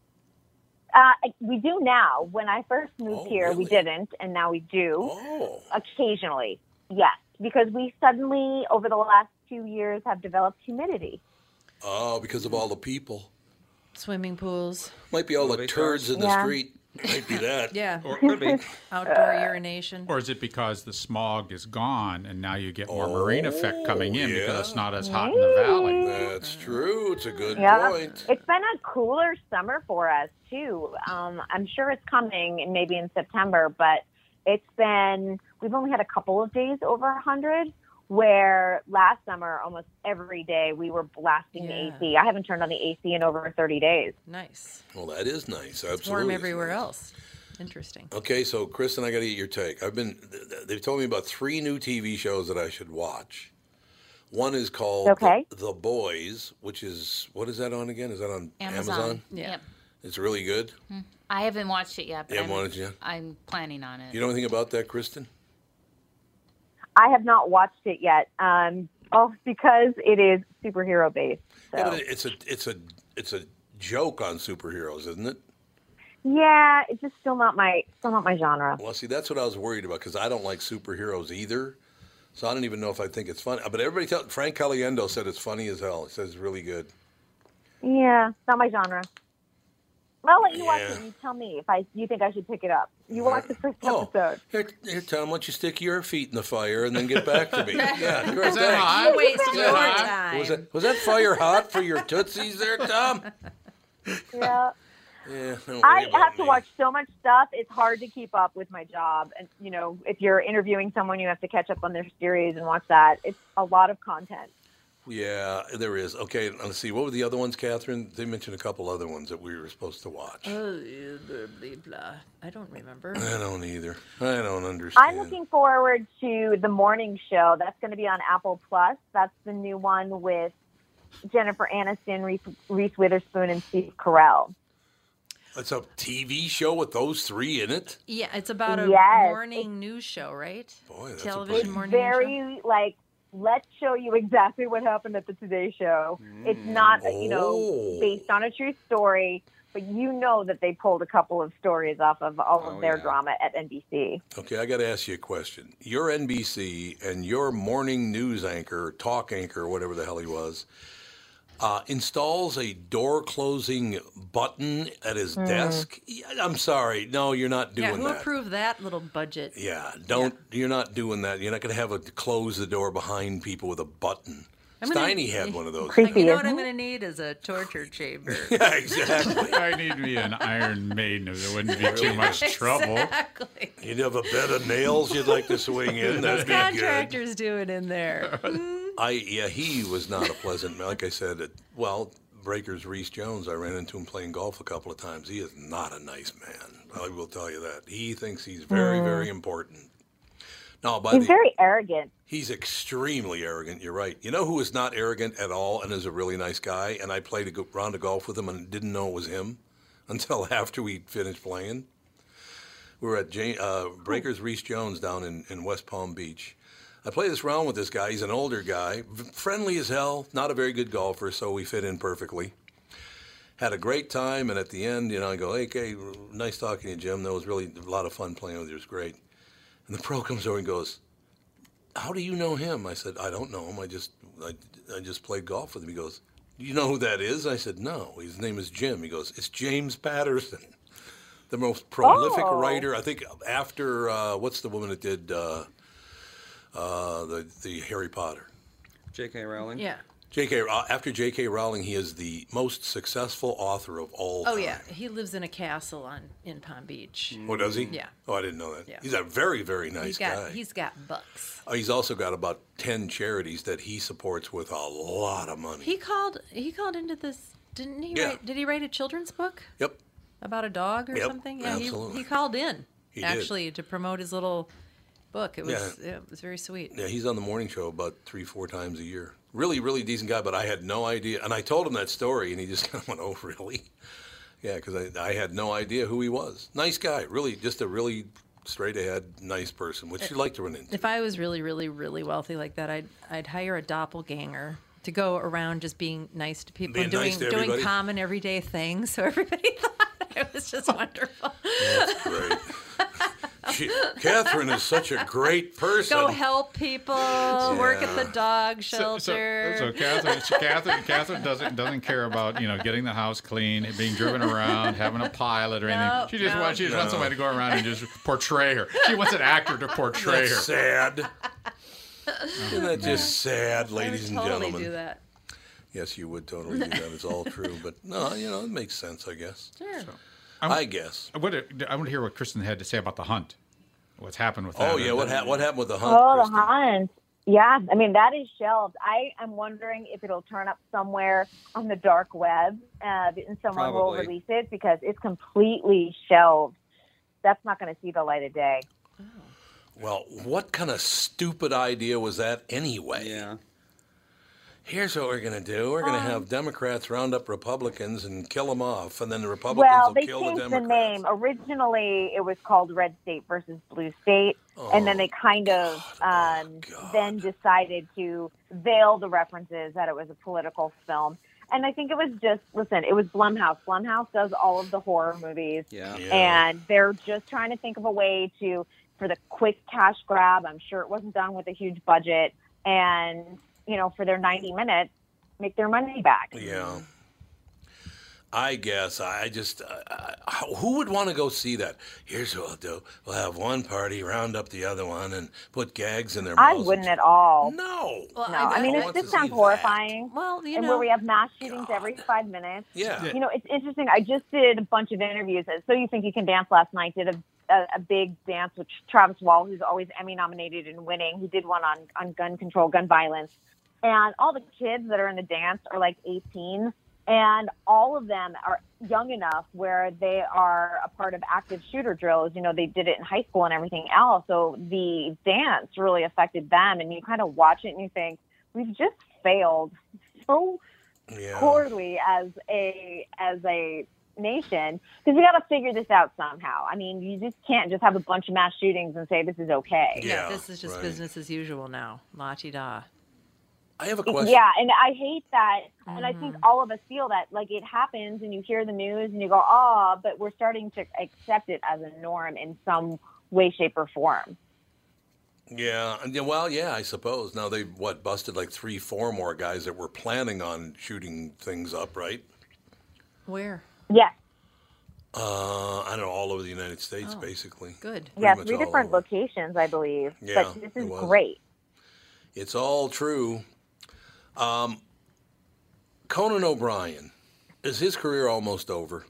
Uh, we do now. When I first moved Oh, here, we really? didn't, and now we do. Oh. Occasionally, yes, because we suddenly, over the last few years, have developed humidity. Oh, because of all the people. Swimming pools. Might be all the Movie turds stars. in the Yeah. street. Might be that. Yeah. Or, Could be. Outdoor urination. or is it because the smog is gone and now you get more marine effect coming in yeah. because it's not as hot in the valley? That's true. It's a good Yeah, point. it's been a cooler summer for us too. Um, I'm sure it's coming maybe in September, but it's been, we've only had a couple of days over one hundred, where last summer, almost every day, we were blasting Yeah. the A C. I haven't turned on the A C in over thirty days. Nice. Well, that is nice. Absolutely. It's warm everywhere else. Interesting. Okay, so Kristen, I got to get your take. I've been. They've told me about three new T V shows that I should watch. One is called Okay. the, the Boys, which is what is that on again? Is that on Amazon. Amazon? Yeah. Yep. It's really good. I haven't watched it yet, but You haven't I'm, watched it yet? I'm planning on it. You know anything about that, Kristen? I have not watched it yet. Um, oh, because it is superhero based. So. Yeah, but it's a it's a it's a joke on superheroes, isn't it? Yeah, it's just still not my still not my genre. Well, see, that's what I was worried about because I don't like superheroes either. So I don't even know if I think it's funny. But everybody tell Frank Caliendo said it's funny as hell. He says it's really good. Yeah, not my genre. I'll let you watch Yeah. it and you tell me if I you think I should pick it up. You watch the first Oh, episode. here, here, Tom, why don't you stick your feet in the fire and then get back to me? Yeah, great. Is that thanks. hot? You wasted Is your that hot? time. Was that was that fire hot for your tootsies there, Tom? Yeah. Yeah, don't worry I about have to me. watch so much stuff. It's hard to keep up with my job. And, you know, if you're interviewing someone, you have to catch up on their series and watch that. It's a lot of content. Yeah, there is. Okay, let's see. What were the other ones, Catherine? They mentioned a couple other ones that we were supposed to watch. Oh, yeah, blah, blah, blah. I don't remember. I don't either. I don't understand. I'm looking forward to the morning show. That's going to be on Apple Plus. That's the new one with Jennifer Aniston, Reese, Reese Witherspoon, and Steve Carell. It's a T V show with those three in it? Yeah, it's about a Yes, morning news show, right? Boy, that's a Television pretty- morning news show. Very, like, let's show you exactly what happened at the Today Show. It's not, you know, Oh. based on a true story, but you know that they pulled a couple of stories off of all Oh, of their yeah. drama at N B C. Okay, I got to ask you a question. Your N B C and your morning news anchor, talk anchor, whatever the hell he was, uh, installs a door closing button at his desk. Yeah, I'm sorry. No, you're not doing Yeah, who that. approved that little budget? Yeah, don't. You're not doing that. You're not going to have a close the door behind people with a button. I'm gonna- Steiny had one of those. Creepy. You know what isn't I'm it? going to need is a torture chamber. Yeah, exactly. I need me an Iron Maiden if there wouldn't be too much trouble. Exactly. You'd have a bed of nails you'd like to swing in. That'd be good. Contractors doing in there. I yeah, he was not a pleasant man. Like I said, it, well, Breakers Reese Jones, I ran into him playing golf a couple of times. He is not a nice man. I will tell you that. He thinks he's very, very important. No, by He's the very arrogant. he's extremely arrogant. You're right. You know who is not arrogant at all and is a really nice guy? And I played a go- round of golf with him and didn't know it was him until after we finished playing. We were at J- uh, Breakers Reese Jones down in, in West Palm Beach. I play this round with this guy. He's an older guy, v- friendly as hell, not a very good golfer, so we fit in perfectly. Had a great time, and at the end, you know, I go, hey, okay, nice talking to you, Jim. That was really a lot of fun playing with you. It was great. And the pro comes over and goes, how do you know him? I said, I don't know him. I just I, I just played golf with him. He goes, do you know who that is? I said, no. His name is Jim. He goes, it's James Patterson, the most prolific Oh. writer. I think after, uh, what's the woman that did uh, uh, the, the Harry Potter? J K. Rowling. Yeah. J K. Uh, after J K. Rowling, he is the most successful author of all time. Oh, yeah. He lives in a castle on in Palm Beach. Oh, does he? Yeah. Oh, I didn't know that. Yeah. He's a very, very nice he's got guy. he's got bucks. Oh, he's also got about ten charities that he supports with a lot of money. He called he called into this didn't he Yeah. write did he write a children's book Yep. about a dog or Yep, something? Yeah, absolutely. he he called in He did. actually to promote his little book. It was yeah. it was very sweet. Yeah, he's on the morning show about three, four times a year. Really, really decent guy, but I had no idea. And I told him that story, and he just kind of went, oh, really? Yeah, because I, I had no idea who he was. Nice guy, really, just a really straight-ahead, nice person, which you like to run into. If I was really, really, really wealthy like that, I'd I'd hire a doppelganger to go around just being nice to people Being and doing nice to doing everybody? common everyday things, so everybody thought it was just wonderful. That's great. she, Catherine is such a great person. Go help people. Work at the dog shelter. So, so, so Catherine, so Catherine, Catherine doesn't doesn't care about you know getting the house clean, being driven around, having a pilot or anything. No, she just no. wants she just No. wants somebody to go around and just portray her. She wants an actor to portray That's her. sad. Isn't that just sad, I ladies would and totally gentlemen? do that. Yes, you would totally do that. It's all true. But no, you know, it makes sense, I guess. Sure. I guess. I want to, I want to hear what Kristen had to say about the hunt. What's happened with that? Oh, yeah. What, ha- what happened with the hunt? Oh, Kristen? the hunt. Yeah, I mean, that is shelved. I am wondering if it'll turn up somewhere on the dark web uh, and someone will Probably. release it because it's completely shelved. That's not going to see the light of day. Well, what kind of stupid idea was that anyway? Yeah. Here's what we're going to do. We're going to have Democrats round up Republicans and kill them off, and then the Republicans Well, will they kill the changed the Democrats. name. Originally, it was called Red State versus Blue State, and then they kind of um, then decided to veil the references that it was a political film. And I think it was just, listen, it was Blumhouse. Blumhouse does all of the horror movies, Yeah. Yeah. and they're just trying to think of a way to, for the quick cash grab. I'm sure it wasn't done with a huge budget, and you know, for their ninety minutes, make their money back. Yeah. I guess. I just, uh, who would want to go see that? Here's what we'll do. We'll have one party round up the other one and put gags in their I mouths. wouldn't at all. No. Well, No, I mean, Who it wants just to see sounds that? horrifying. Well, you and know, where we have mass shootings every five minutes. Yeah. You know, it's interesting. I just did a bunch of interviews. at So You Think You Can Dance last night. Did a, a, a big dance with Travis Wall, who's always Emmy nominated and winning. He did one on, on gun control, gun violence. And all the kids that are in the dance are like eighteen. And all of them are young enough where they are a part of active shooter drills. You know, they did it in high school and everything else. So the dance really affected them. And you kind of watch it and you think, we've just failed so Yeah. poorly as a as a nation, because we got to figure this out somehow. I mean, you just can't just have a bunch of mass shootings and say this is okay. yeah, Yeah, this is just right. business as usual now. La-ti-da. I have a question. Yeah, and I hate that, and I Mm-hmm. think all of us feel that. Like, it happens, and you hear the news, and you go, "Oh," but we're starting to accept it as a norm in some way, shape, or form. Yeah, and yeah, well, yeah, I suppose. Now they what busted like three, four more guys that were planning on shooting things up, right? Where? Yes, Uh, I don't know, all over the United States, Oh. basically. Good. Pretty yeah, much three all different over. locations, I believe. Yeah, but this it is was. great. It's all true. Um, Conan O'Brien, is his career almost over?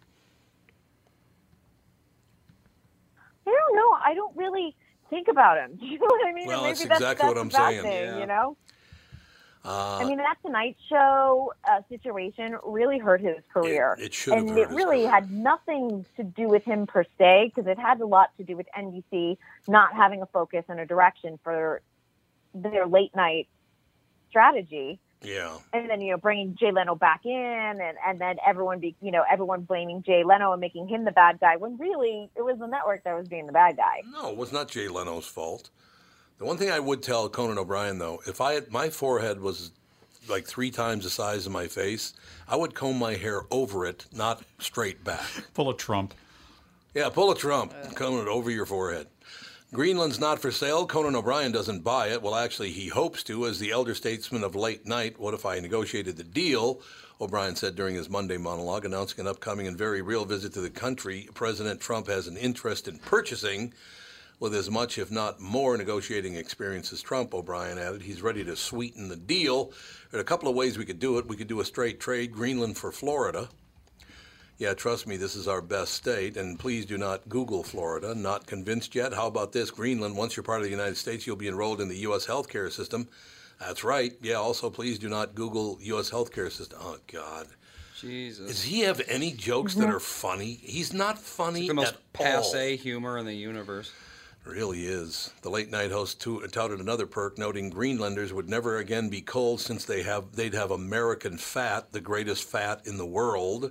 I don't know. I don't really think about him. Do you know what I mean? Well, Or that's maybe exactly what that's I'm a bad saying. thing, Yeah. You know. Uh, I mean, that Tonight Show uh, situation really hurt his career. It- it should have And hurt it his really career. had nothing to do with him per se, because it had a lot to do with N B C not having a focus and a direction for their late night strategy. yeah. And then, you know, bringing Jay Leno back in, and, and then everyone be, you know, everyone blaming Jay Leno and making him the bad guy, when really it was the network that was being the bad guy. No, it was not Jay Leno's fault. The one thing I would tell Conan O'Brien, though, if I had, my forehead was like three times the size of my face, I would comb my hair over it, not straight back. Full of Trump. Yeah, pull a Trump, comb it over your forehead. Greenland's not for sale. Conan O'Brien doesn't buy it. Well, actually, he hopes to. As the elder statesman of late night, what if I negotiated the deal? O'Brien said during his Monday monologue, announcing an upcoming and very real visit to the country President Trump has an interest in purchasing. With as much, if not more, negotiating experience as Trump, O'Brien added, he's ready to sweeten the deal. There are a couple of ways we could do it. We could do a straight trade, Greenland for Florida. Yeah, trust me, this is our best state. And please do not Google Florida. Not convinced yet? How about this? Greenland, once you're part of the United States, you'll be enrolled in the U S healthcare system. That's right. Yeah, also, please do not Google U S healthcare system. Oh, God. Jesus. Does he have any jokes that are funny? He's not funny It's the most at passe all. humor in the universe. Really is. The late night host too, touted another perk, noting Greenlanders would never again be cold since they have they'd have American fat, the greatest fat in the world.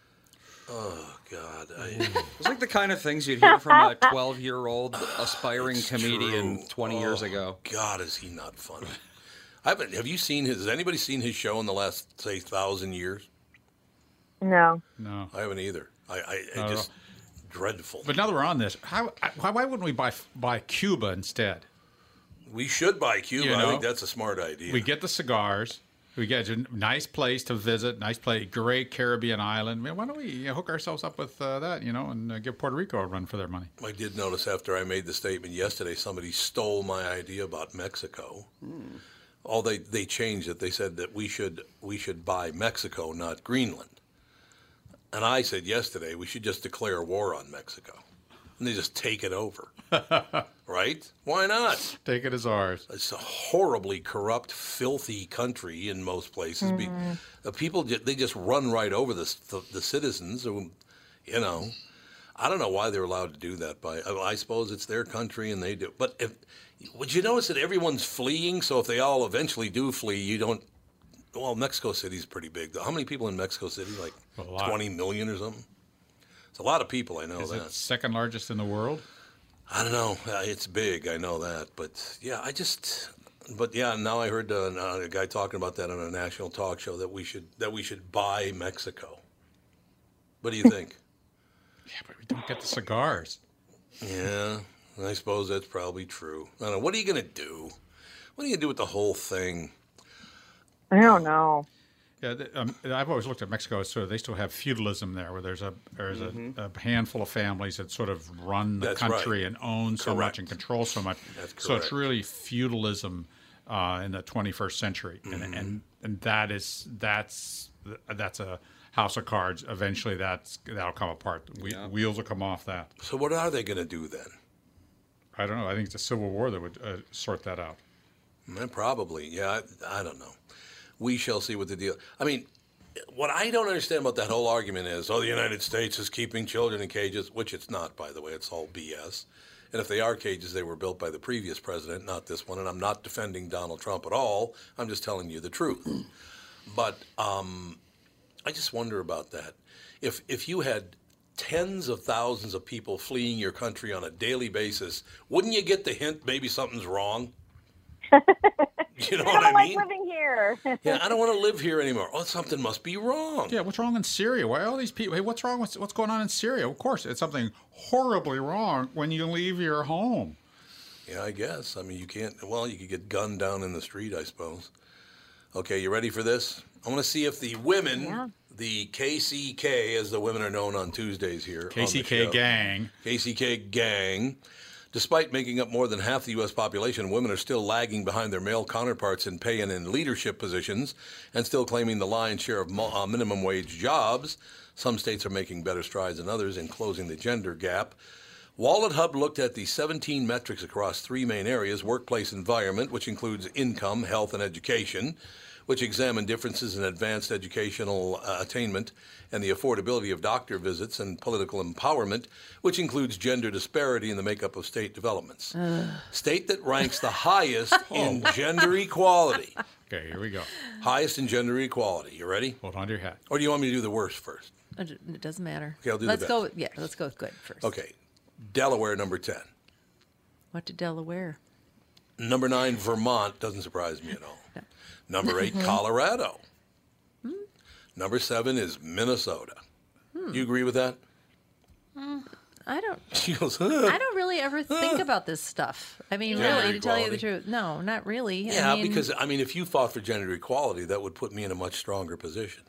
Oh God! I, It's like the kind of things you'd hear from a twelve-year-old aspiring It's comedian true. twenty years Oh, ago. God, is he not funny? I haven't. Have you seen his? Has anybody seen his show in the last say thousand years? No. No. I haven't either. I, I, I Not at just dreadful. But now that we're on this, how, why, why wouldn't we buy buy Cuba instead? We should buy Cuba. You I know, think that's a smart idea. We get the cigars. We get a nice place to visit, nice place, great Caribbean island. Man, why don't we hook ourselves up with uh, that, you know, and uh, give Puerto Rico a run for their money? I did notice after I made the statement yesterday, somebody stole my idea about Mexico. Hmm. Oh, they they changed it. They said that we should we should buy Mexico, not Greenland. And I said yesterday we should just declare war on Mexico, and they just take it over. Right? Why not? Take it as ours. It's a horribly corrupt, filthy country in most places. Mm. The people, they just run right over the, the, the citizens. Who, you know, I don't know why they're allowed to do that. By I suppose it's their country and they do. But if, would you notice that everyone's fleeing? So if they all eventually do flee, you don't. Well, Mexico City's pretty big, though. How many people in Mexico City? Like twenty million or something? It's a lot of people, I know Is that. It second largest in the world? I don't know. It's big. I know that. But, yeah, I just – but, yeah, now I heard uh, a guy talking about that on a national talk show, that we should that we should buy Mexico. What do you think? Yeah, but we don't get the cigars. Yeah, I suppose that's probably true. I don't know. What are you going to do? What are you going to do with the whole thing? I don't know. Yeah, um, I've always looked at Mexico as sort of, they still have feudalism there, where there's a there's mm-hmm. a, a handful of families that sort of run the That's country right. and own so Correct. much and control so much. That's so it's correct. really feudalism uh, in the twenty-first century, mm-hmm. and, and and that is that's that's a house of cards. Eventually, that's that'll come apart. We, yeah. Wheels will come off that. So what are they going to do then? I don't know. I think it's a civil war that would uh, sort that out. Eh, probably. Yeah, I, I don't know. We shall see what the deal. I mean, what I don't understand about that whole argument is, oh, the United States is keeping children in cages, which it's not, by the way. It's all B S. And if they are cages, they were built by the previous president, not this one. And I'm not defending Donald Trump at all. I'm just telling you the truth. But um, I just wonder about that. If if you had tens of thousands of people fleeing your country on a daily basis, wouldn't you get the hint maybe something's wrong? You know I what don't I like mean? living here. Yeah, I don't want to live here anymore. Oh, something must be wrong. Yeah, what's wrong in Syria? Why all these people? Hey, what's wrong with what's going on in Syria? Of course, it's something horribly wrong when you leave your home. Yeah, I guess. I mean, you can't. Well, you could get gunned down in the street, I suppose. Okay, you ready for this? I want to see if the women, yeah. the K C K, as the women are known on Tuesdays here, K C K gang, K C K gang. Despite making up more than half the U S population, women are still lagging behind their male counterparts in pay and in leadership positions, and still claiming the lion's share of mo- uh, minimum wage jobs. Some states are making better strides than others in closing the gender gap. Wallet Hub looked at the seventeen metrics across three main areas: workplace environment, which includes income, health, and education, which examined differences in advanced educational uh, attainment, and the affordability of doctor visits, and political empowerment, which includes gender disparity in the makeup of state developments. Uh. State that ranks the highest in gender equality. Okay, here we go. Highest in gender equality. You ready? Hold on to your hat. Or do you want me to do the worst first? It doesn't matter. Okay, I'll do let's the go. best. With, yeah, let's go with good first. Okay. Delaware, number ten. What did Delaware? Number nine, Vermont. Doesn't surprise me at all. No. Number eight, Colorado. Hmm? Number seven is Minnesota. Hmm. You agree with that? Mm, I don't. She goes, I don't really ever think about this stuff. I mean, Gender really, to tell you the equality. truth, no, not really. Yeah, I mean, because, I mean, if you fought for gender equality, that would put me in a much stronger position.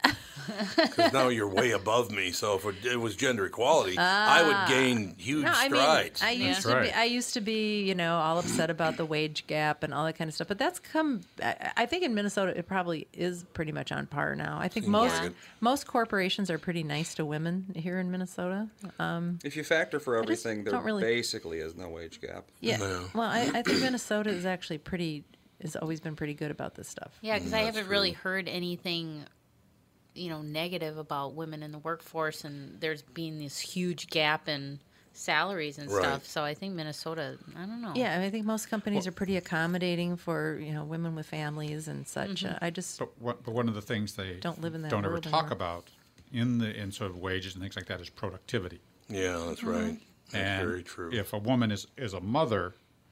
Because now you're way above me. So if it was gender equality, Ah. I would gain huge no, I strides. mean, I used That's to right. be. I used to be, you know, all upset about the wage gap and all that kind of stuff. But that's come. I, I think in Minnesota, it probably is pretty much on par now. I think Seems most like it. most corporations are pretty nice to women here in Minnesota. Um, If you factor for just everything, there don't really- basically is no wage gap. yeah. No. Well, I, I think Minnesota is actually pretty. Has always been pretty good about this stuff. Yeah, because Mm, I that's haven't true. really heard anything, you know, negative about women in the workforce, and there's been this huge gap in salaries and Right. stuff. So I think Minnesota, I don't know. Yeah, I think most companies are pretty accommodating for you know women with families and such. Uh, I just But, what, but one of the things they Don't live in that don't ever world talk anymore. about in the in sort of wages and things like that is productivity. Yeah, that's Mm-hmm. right. That's and very true. if a woman is, is a mother,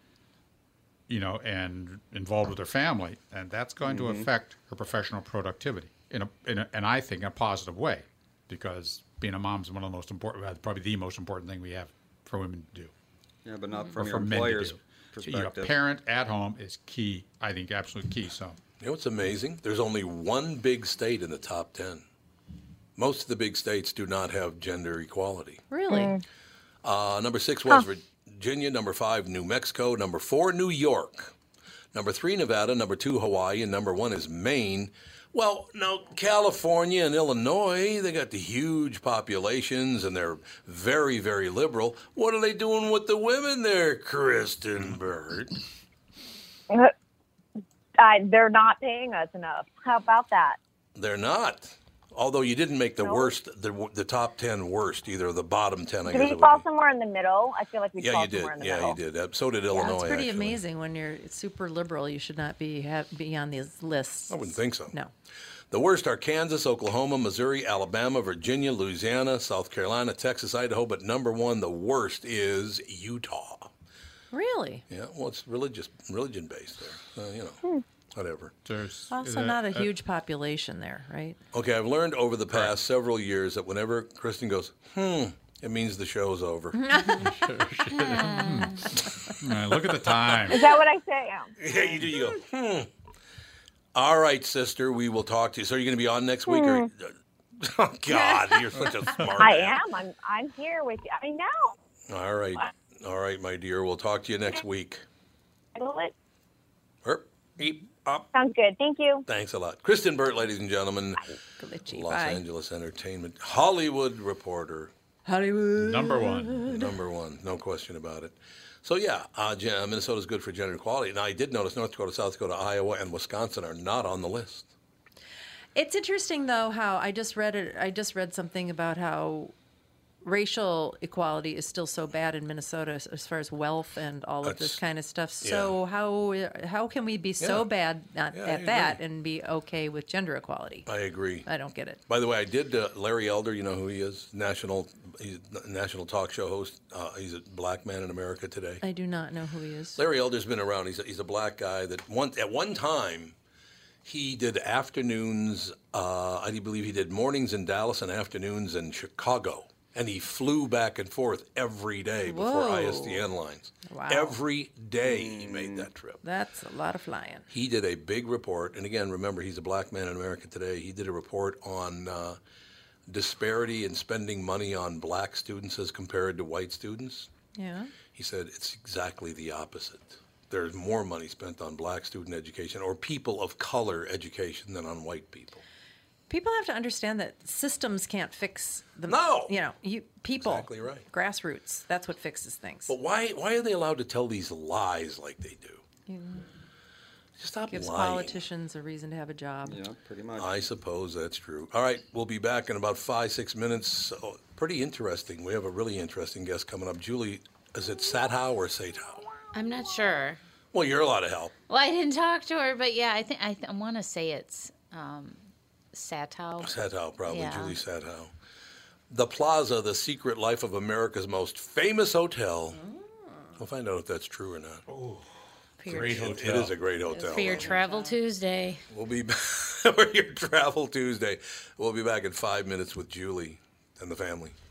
you know, and involved with her family, and that's going Mm-hmm. to affect her professional productivity in a, in a and I think in a positive way, because being a mom is one of the most important, uh, probably the most important thing we have for women to do. Yeah, but not from Or your for men to employer's do. perspective. You know, parent at home is key. I think absolute key. So You know what's amazing? There's only one big state in the top ten. Most of the big states do not have gender equality. Really? Mm. Uh, number six, West Virginia. Number five, New Mexico. Number four, New York. Number three, Nevada. Number two, Hawaii. And number one is Maine. Well, now, California and Illinois, they got the huge populations, and they're very, very liberal. What are they doing with the women there, Kristen Burt? Uh, they're not paying us enough. How about that? They're not. Although you didn't make the No. worst, the, the top ten worst, either the bottom ten, I Did guess we it would fall be. somewhere in the middle? I feel like we Yeah, fall you did. somewhere in the Yeah, middle. you did. Uh, So did Yeah, Illinois, it's pretty actually. amazing when you're super liberal. You should not be have, be on these lists. I wouldn't think so. No. The worst are Kansas, Oklahoma, Missouri, Alabama, Virginia, Louisiana, South Carolina, Texas, Idaho. But number one, the worst, is Utah. Really? Yeah, well, it's religious, religion-based there. So, you know, Hmm. whatever. there's Also, uh, not a uh, huge population there, right? Okay, I've learned over the past several years that whenever Kristen goes, hmm, it means the show's over. uh, look at the time. Is that what I say? Yeah. Yeah, you do. You go, hmm. All right, sister, we will talk to you. So are you going to be on next week? Or, oh, God, you're such a smart I ass. am. I'm. I'm here with you. I know. All right. All right, my dear. We'll talk to you next week. Handle it. Erp, eep, up. Sounds good. Thank you. Thanks a lot. Kristen Burt, ladies and gentlemen. Glitchy. Los Bye. Angeles Entertainment Hollywood reporter. Hollywood. Number one. Number one. No question about it. So, yeah, uh, Gen- Minnesota's good for gender equality. Now, I did notice North Dakota, South Dakota, Iowa, and Wisconsin are not on the list. It's interesting though how I just read it. I just read something about how racial equality is still so bad in Minnesota as, as far as wealth and all of That's- this kind of stuff. So how how can we be so Yeah. bad at, Yeah, I at that agree. and be okay with gender equality? I agree. I don't get it. By the way, I did uh, Larry Elder. You know who he is? National, he's a national talk show host. Uh, he's a black man in America today. I do not know who he is. Larry Elder's been around. He's a, he's a black guy that one at one time he did afternoons. Uh, I believe he did mornings in Dallas and afternoons in Chicago, and he flew back and forth every day before Whoa. I S D N lines. Wow. Every day he made that trip. That's a lot of flying. He did a big report, and again, remember, he's a black man in America today. He did a report on uh, disparity in spending money on black students as compared to white students. Yeah. He said it's exactly the opposite. There's more money spent on black student education or people of color education than on white people. People have to understand that systems can't fix the. No! You know, you people. Exactly right. Grassroots. That's what fixes things. But why why are they allowed to tell these lies like they do? You Just stop gives lying. politicians a reason to have a job. Yeah, pretty much. I suppose that's true. All right, we'll be back in about five, six minutes. So, pretty interesting. We have a really interesting guest coming up. Julie, is it Satow or Satow? I'm not sure. Well, you're a lot of help. Well, I didn't talk to her, but yeah, I think I, th- I want to say it's um, Satow. Satow, probably. Yeah. Julie Satow. The Plaza, the secret life of America's most famous hotel. We'll find out if that's true or not. For your- Great It- hotel. It is a great hotel. For your though. Travel Tuesday. We'll be back for your Travel Tuesday. We'll be back in five minutes with Julie and the family.